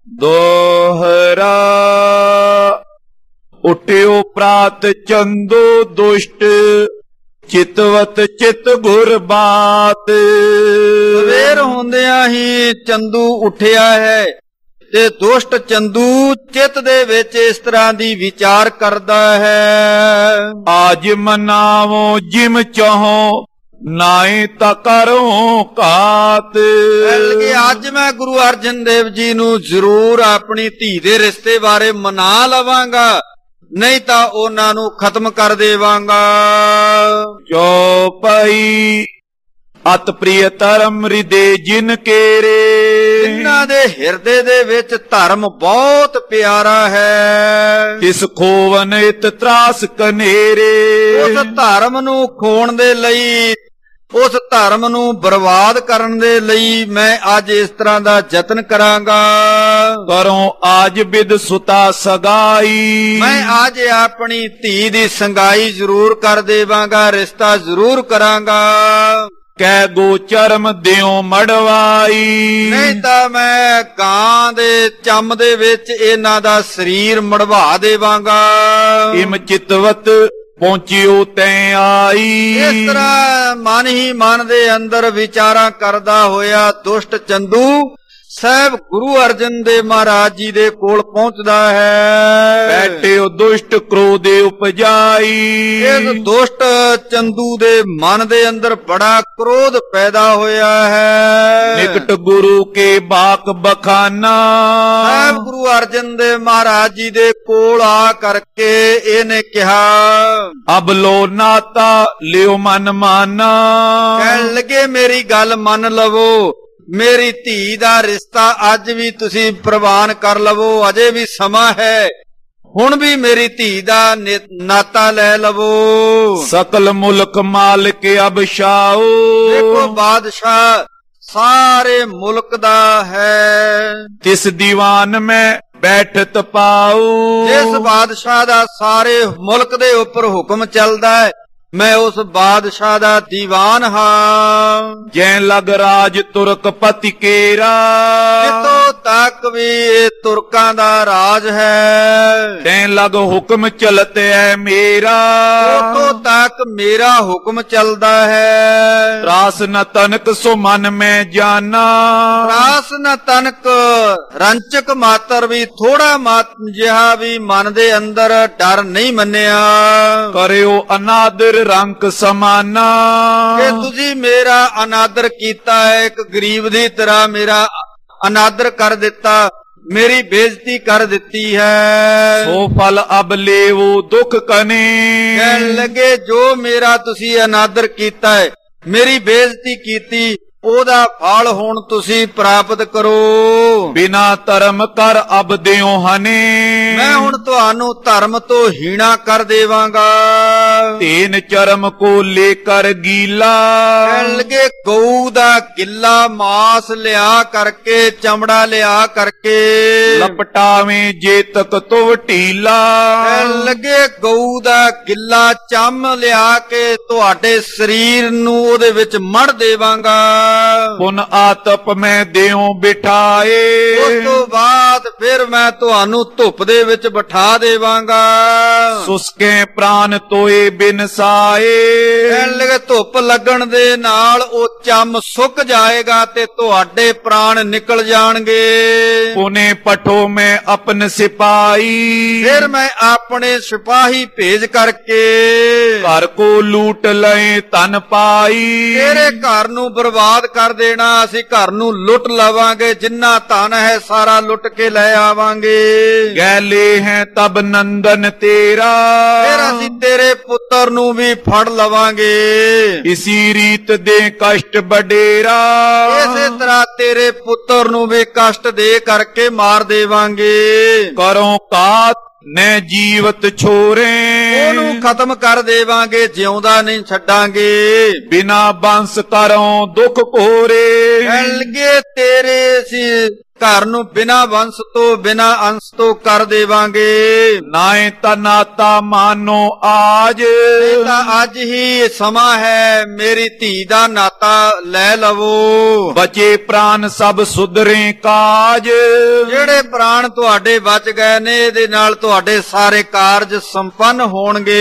ਦੋਹਰਾ ਉਠਿਓ ਪ੍ਰਾਤ ਚੰਦੋ ਦੁਸ਼ਟ ਚਿਤਵਤ ਚਿਤ ਗੁਰ ਬਾਤ। ਸਵੇਰ ਹੁੰਦਿਆਂ ਹੀ ਚੰਦੂ ਉੱਠਿਆ ਹੈ ਤੇ ਦੁਸ਼ਟ ਚੰਦੂ ਚਿੱਤ ਦੇ ਵਿੱਚ ਇਸ ਤਰ੍ਹਾਂ ਦੀ ਵਿਚਾਰ ਕਰਦਾ ਹੈ। ਆਜ ਮਨਾਵੋ ਜਿਮ ਚਾਹੋ ਨਾਏ ਤਾਂ ਕਰੋ ਘਾਤ। ਬਲਕਿ ਅੱਜ ਮੈਂ ਗੁਰੂ ਅਰਜਨ ਦੇਵ ਜੀ ਨੂੰ ਜ਼ਰੂਰ ਆਪਣੀ ਧੀ ਦੇ ਰਿਸ਼ਤੇ ਬਾਰੇ ਮਨਾ ਲਵਾਂਗਾ, ਨਹੀਂ ਤਾਂ ਉਹਨਾਂ ਨੂੰ ਖਤਮ ਕਰ ਦੇਵਾਂਗਾ। ਚੌਪਈ ਅਤ ਪ੍ਰਿਯ ਧਰਮ ਹਿਰਦੇ ਜਿਨ ਕੇਰੇ। ਜਿਨ੍ਹਾਂ ਦੇ ਹਿਰਦੇ ਦੇ ਵਿੱਚ ਧਰਮ ਬਹੁਤ ਪਿਆਰਾ ਹੈ। ਤਿਸ ਖੋਵਨ ਇਤ ਤਰਾਸ ਕਨੇਰੇ। ਉਸ ਧਰਮ ਨੂੰ ਖੋਣ ਦੇ ਲਈ, ਉਸ ਧਰਮ ਨੂੰ ਬਰਬਾਦ ਕਰਨ ਦੇ ਲਈ ਮੈਂ ਅੱਜ ਇਸ ਤਰ੍ਹਾਂ ਦਾ ਯਤਨ ਕਰਾਂਗਾ। ਕਰੋ ਆਜ ਬਿਦ ਸੁਤਾ ਸਗਾਈ। ਮੈਂ ਅੱਜ ਆਪਣੀ ਧੀ ਦੀ ਸੰਗਾਈ ਜ਼ਰੂਰ ਕਰ ਦੇਵਾਂਗਾ, ਰਿਸ਼ਤਾ ਜ਼ਰੂਰ ਕਰਾਂਗਾ। ਕਹਿ ਗੋ ਚਰਮ ਦਿਓ ਮੜਵਾਈ। ਨਹੀਂ ਤਾਂ ਮੈਂ ਗਾਂ ਦੇ ਚੰਮ ਦੇ ਵਿੱਚ ਇਹਨਾਂ ਦਾ ਸਰੀਰ ਮੜਵਾ ਦੇਵਾਂਗਾ। ਇਮ ਚਿਤਵਤ ਪਹੁੰਚਿਓ ਤੈ ਆਈ। ਇਸ ਤਰ੍ਹਾਂ ਮਨ ਹੀ ਮਨ ਦੇ ਅੰਦਰ ਵਿਚਾਰਾਂ ਕਰਦਾ ਹੋਇਆ ਦੁਸ਼ਟ ਚੰਦੂ ਸਾਹਿਬ ਗੁਰੂ ਅਰਜਨ ਦੇਵ ਮਹਾਰਾਜ ਜੀ ਦੇ ਕੋਲ ਪਹੁੰਚਦਾ ਹੈ। ਬੈਠਿਓ ਦੁਸ਼ਟ ਕ੍ਰੋਧੇ ਉਪਜਾਈ। ਇਸ ਦੁਸ਼ਟ ਚੰਦੂ ਦੇ ਮਨ ਦੇ ਅੰਦਰ ਬੜਾ ਕ੍ਰੋਧ ਪੈਦਾ ਹੋਇਆ ਹੈ। ਨਿਕਟ ਗੁਰੂ ਕੇ ਬਾਕ ਬਖਾਨਾ। ਸਾਹਿਬ ਗੁਰੂ ਅਰਜਨ ਦੇਵ ਮਹਾਰਾਜ ਜੀ ਦੇ ਕੋਲ ਆ ਕਰਕੇ ਇਹਨੇ ਕਿਹਾ, ਅਬ ਲੋ ਨਾਤਾ ਲਿਓ ਮਨ ਮਾਨਾ। ਕਹਿਣ ਲੱਗੇ ਮੇਰੀ ਗੱਲ ਮੰਨ ਲਵੋ, ਮੇਰੀ ਧੀ ਦਾ ਰਿਸ਼ਤਾ ਅੱਜ ਵੀ ਤੁਸੀਂ ਪ੍ਰਵਾਨ ਕਰ ਲਵੋ, ਅਜੇ ਵੀ ਸਮਾਂ ਹੈ, ਹੁਣ ਵੀ ਮੇਰੀ ਧੀ ਦਾ ਨਾਤਾ ਲੈ ਲਵੋ। ਸਕਲ ਮੁਲਕ ਮਾਲਿਕ ਅਬ ਸ਼ਾਓ। ਦੇਖੋ ਬਾਦਸ਼ਾਹ ਸਾਰੇ ਮੁਲਕ ਦਾ ਹੈ। ਤਿਸ ਦੀਵਾਨ ਮੈਂ ਬੈਠਤ ਪਾਉ। ਜਿਸ ਬਾਦਸ਼ਾਹ ਦਾ ਸਾਰੇ ਮੁਲਕ ਦੇ ਉੱਪਰ ਹੁਕਮ ਚੱਲਦਾ ਹੈ, ਮੈਂ ਉਸ ਬਾਦਸ਼ਾਹ ਦਾ ਦੀਵਾਨ ਹਾਂ। ਜੈ ਲਗ ਰਾਜ ਤੁਰਕ ਪਤੀ ਕੇਰਾ, ਜਿੱਥੋਂ ਤੱਕ ਵੀ ਇਹ ਤੁਰਕਾਂ ਦਾ ਰਾਜ ਹੈ, ਤੈਂ ਲਗ ਹੁਕਮ ਚਲਤ ਹੈ ਮੇਰਾ, ਉਤੋਂ ਤੱਕ ਮੇਰਾ ਹੁਕਮ ਚੱਲਦਾ ਹੈ। ਰਾਸ ਨ ਤਨਕ ਸੋ ਮਨ ਮੈਂ ਜਾਨਾ, ਰਾਸ ਨ ਤਨਕ ਰੰਚਕ ਮਾਤਰ ਵੀ ਥੋੜਾ ਜਿਹਾ ਵੀ ਮਨ ਦੇ ਅੰਦਰ ਡਰ ਨਹੀਂ ਮੰਨਿਆ। ਕਰਿਓ ਅਨਾਦਰ ਰੰਕ ਸਮਾਨਾ, ਕਿ ਤੁਸੀਂ ਮੇਰਾ ਅਨਾਦਰ ਕੀਤਾ ਹੈ, ਇੱਕ ਗਰੀਬ ਦੀ ਤਰ੍ਹਾਂ ਮੇਰਾ ਅਨਾਦਰ ਕਰ ਦਿੱਤਾ, ਮੇਰੀ ਬੇਇੱਜ਼ਤੀ ਕਰ ਦਿੱਤੀ ਹੈ। ਸੋ ਫਲ ਅਬ ਲੇਵੋ ਦੁੱਖ ਕਨੇ, ਕਹਿਣ ਲੱਗੇ ਜੋ ਮੇਰਾ ਤੁਸੀਂ ਅਨਾਦਰ ਕੀਤਾ ਹੈ, ਮੇਰੀ ਬੇਇੱਜ਼ਤੀ ਕੀਤੀ, ਉਹਦਾ ਫਲ ਹੁਣ ਤੁਸੀਂ ਪ੍ਰਾਪਤ ਕਰੋ। ਬਿਨਾ ਧਰਮ ਕਰ ਅਬ ਦਿਓ ਹਨੇ, ਮੈਂ ਹੁਣ ਤੁਹਾਨੂੰ ਧਰਮ ਤੋਂ ਹੀਣਾ ਕਰ ਦੇਵਾਂਗਾ। ਤੇਨ ਚਰਮ ਕੋ ਲੈ ਕਰ ਗੀਲਾ, ਕਹਿਣ ਲੱਗੇ ਗਊ ਦਾ ਗਿੱਲਾ ਮਾਸ ਲਿਆ ਕਰਕੇ, ਚਮੜਾ ਲਿਆ ਕਰਕੇ ਲਪਟਾਵੇਂ ਜੇ ਤਕ ਤੁਵ ਢੀਲਾ, ਕਹਿਣ ਲੱਗੇ ਗਊ ਦਾ ਗਿੱਲਾ ਚੰਮ ਲਿਆ ਕੇ ਤੁਹਾਡੇ ਸਰੀਰ ਨੂੰ ਉਹਦੇ ਵਿੱਚ ਮੜ ਦੇਵਾਂਗਾ। ਪੁਨ ਆਤਪ ਮੈਂ ਦਿਓ ਬਿਠਾਏ, ਉਸ ਤੋਂ ਬਾਅਦ ਫਿਰ ਮੈਂ ਤੁਹਾਨੂੰ ਧੁੱਪ ਦੇ ਵਿੱਚ ਬਿਠਾ ਦੇਵਾਂਗਾ। ਸੁਸਕੇ ਪ੍ਰਾਨ ਤੋਏ ਬਿਨਸਾਏ, ਕਹਿਣ ਲੱਗੇ ਧੁੱਪ ਲੱਗਣ ਦੇ ਨਾਲ ਉਹ ਚੰਮ ਸੁੱਕ ਜਾਏਗਾ ਤੇ ਤੁਹਾਡੇ ਪ੍ਰਾਣ ਨਿਕਲ ਜਾਣਗੇ। ਪੁਨੇ ਪਠੋ ਮੈਂ ਆਪਨ ਸਿਪਾਹੀ, ਫਿਰ ਮੈਂ ਆਪਣੇ ਸਿਪਾਹੀ ਭੇਜ ਕਰਕੇ ਘਰ ਕੋ ਲੂਟ ਲਏ ਧਨ ਪਾਈ, ਤੇਰੇ ਘਰ ਨੂੰ ਬਰਬਾਦ ਕਰ ਦੇਣਾ, ਅਸੀਂ ਘਰ ਨੂੰ ਲੁੱਟ ਲਵਾਂਗੇ, ਜਿੰਨਾ ਧਨ ਹੈ ਸਾਰਾ ਲੁੱਟ ਕੇ ਲੈ ਆਵਾਂਗੇ। ਗੈਲੇ ਹੈ ਤਬ ਨੰਦਨ ਤੇਰਾ, ਫਿਰ ਅਸੀਂ ਤੇਰੇ ਪੁੱਤਰ ਨੂੰ ਵੀ ਫੜ ਲਵਾਂਗੇ। ਇਸੀ ਰੀਤ ਦੇ ਕਸ਼ਟ ਬਡੇਰਾ, ਇਸੇ ਤਰ੍ਹਾਂ ਤੇਰੇ ਪੁੱਤਰ ਨੂੰ ਵੀ ਕਸ਼ਟ ਦੇ ਕਰਕੇ ਮਾਰ ਦੇਵਾਂਗੇ। ਕਰੋ ਕਾਤ ਨੈ ਜੀਵਤ ਛੋਰੇ, ਉਹਨੂੰ ਖਤਮ ਕਰ ਦੇਵਾਂਗੇ, ਜਿਉਂਦਾ ਨਹੀਂ ਛੱਡਾਂਗੇ। ਬਿਨਾ ਬੰਸ ਕਰੋ ਦੁੱਖ ਕੋਰੇ, ਕਹਿਣ ਲੱਗੇ ਤੇਰੇ ਅਸੀਂ ਘਰ ਨੂੰ ਬਿਨਾ ਵੰਸ਼ ਤੋਂ ਬਿਨਾ ਅੰਸ਼ ਤੋਂ ਕਰ ਦੇਵਾਂਗੇ। ਨਾਏ ਤਾਂ ਨਾਤਾ ਮਾਨੋ ਆਜ, ਇਹ ਤਾਂ ਅੱਜ ਹੀ ਸਮਾਂ ਹੈ, ਮੇਰੀ ਧੀ ਦਾ ਨਾਤਾ ਲੈ ਲਵੋ। ਬਚੇ ਪ੍ਰਾਨ ਸਭ ਸੁਧਰੇ ਕਾਜ, ਜਿਹੜੇ ਪ੍ਰਾਣ ਤੁਹਾਡੇ ਬਚ ਗਏ ਨੇ, ਇਹਦੇ ਨਾਲ ਤੁਹਾਡੇ ਸਾਰੇ ਕਾਰਜ ਸੰਪੰਨ ਹੋਣਗੇ।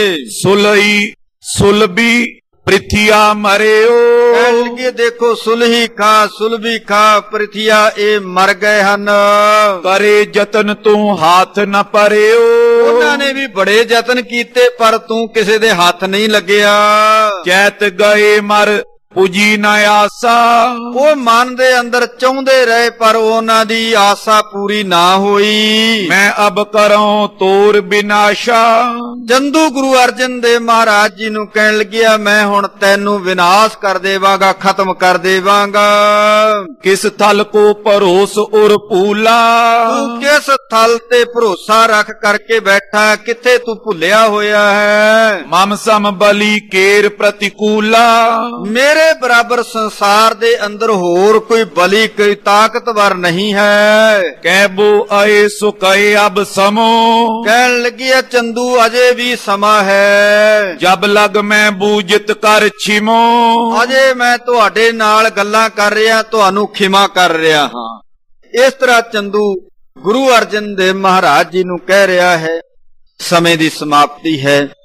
ਸੁਲਈ ਸੁਲਬੀ ਪ੍ਰਿਥਿਆ ਮਰਿਓ, ਕਹਿਣ ਲੱਗੇ ਦੇਖੋ ਸੁਲਹੀ ਖਾ ਸੁਲਭੀ ਖਾ ਪ੍ਰਿਥਿਆ ਇਹ ਮਰ ਗਏ ਹਨ। ਕਰੇ ਜਤਨ ਤੂੰ ਹੱਥ ਨ ਪਰਿਓ, ਉਹਨਾਂ ਨੇ ਵੀ ਬੜੇ ਯਤਨ ਕੀਤੇ ਪਰ ਤੂੰ ਕਿਸੇ ਦੇ ਹੱਥ ਨਹੀਂ ਲੱਗਿਆ। ਚੈਤ ਗਏ ਮਰ ਪੁਜੀ ਨ ਆਸਾ, ਉਹ ਮਨ ਦੇ ਅੰਦਰ ਚਾਹੁੰਦੇ ਰਹੇ ਪਰ ਉਹਨਾਂ ਦੀ ਆਸਾ ਪੂਰੀ ਨਾ ਹੋਈ। ਮੈਂ ਅਬ ਕਰਉ ਤੋਰ ਬਿਨਾਸ਼ਾ, ਚੰਦੂ ਗੁਰੂ ਅਰਜਨ ਦੇਵ ਮਹਾਰਾਜ ਜੀ ਨੂੰ ਕਹਿਣ ਲੱਗਿਆ ਮੈਂ ਹੁਣ ਤੈਨੂੰ ਵਿਨਾਸ਼ ਕਰ ਦੇਵਾਂਗਾ, ਖਤਮ ਕਰ ਦੇਵਾਂਗਾ। ਕਿਸ ਥਲ ਕੋ ਭਰੋਸ ਉਰ ਪੂਲਾ, ਤੂੰ ਕਿਸ ਥਲ ਤੇ ਭਰੋਸਾ ਰੱਖ ਕਰਕੇ ਬੈਠਾ, ਕਿੱਥੇ ਤੂੰ ਭੁੱਲਿਆ ਹੋਇਆ ਹੈ। ਮਮ ਸਮ ਬਲੀ ਕੇਰ ਪ੍ਰਤੀਕੂਲਾ, ਮੇਰੇ ਬਰਾਬਰ ਸੰਸਾਰ ਦੇ ਅੰਦਰ ਹੋਰ ਕੋਈ ਬਲੀ ਕੋਈ ਤਾਕਤਵਰ ਨਹੀਂ ਹੈ। ਕਹਿਬੋ ਆਏ ਸੋ ਕਹੇ ਅਬ ਸਮੋ, ਕਹਿਣ ਲੱਗਿਆ ਚੰਦੂ ਅਜੇ ਵੀ ਸਮਾਂ ਹੈ। ਜਬ ਲਗ ਮੈਂ ਬੂਜਿਤ ਕਰ ਛਿਮੋ, ਅਜੇ ਮੈਂ ਤੁਹਾਡੇ ਨਾਲ ਗੱਲਾਂ ਕਰ ਰਿਹਾ, ਤੁਹਾਨੂੰ ਖਿਮਾ ਕਰ ਰਿਹਾ ਹਾਂ। ਇਸ ਤਰ੍ਹਾਂ ਚੰਦੂ ਗੁਰੂ ਅਰਜਨ ਦੇਵ ਮਹਾਰਾਜ ਜੀ ਨੂੰ ਕਹਿ ਰਿਹਾ ਹੈ। ਸਮੇਂ ਦੀ ਸਮਾਪਤੀ ਹੈ।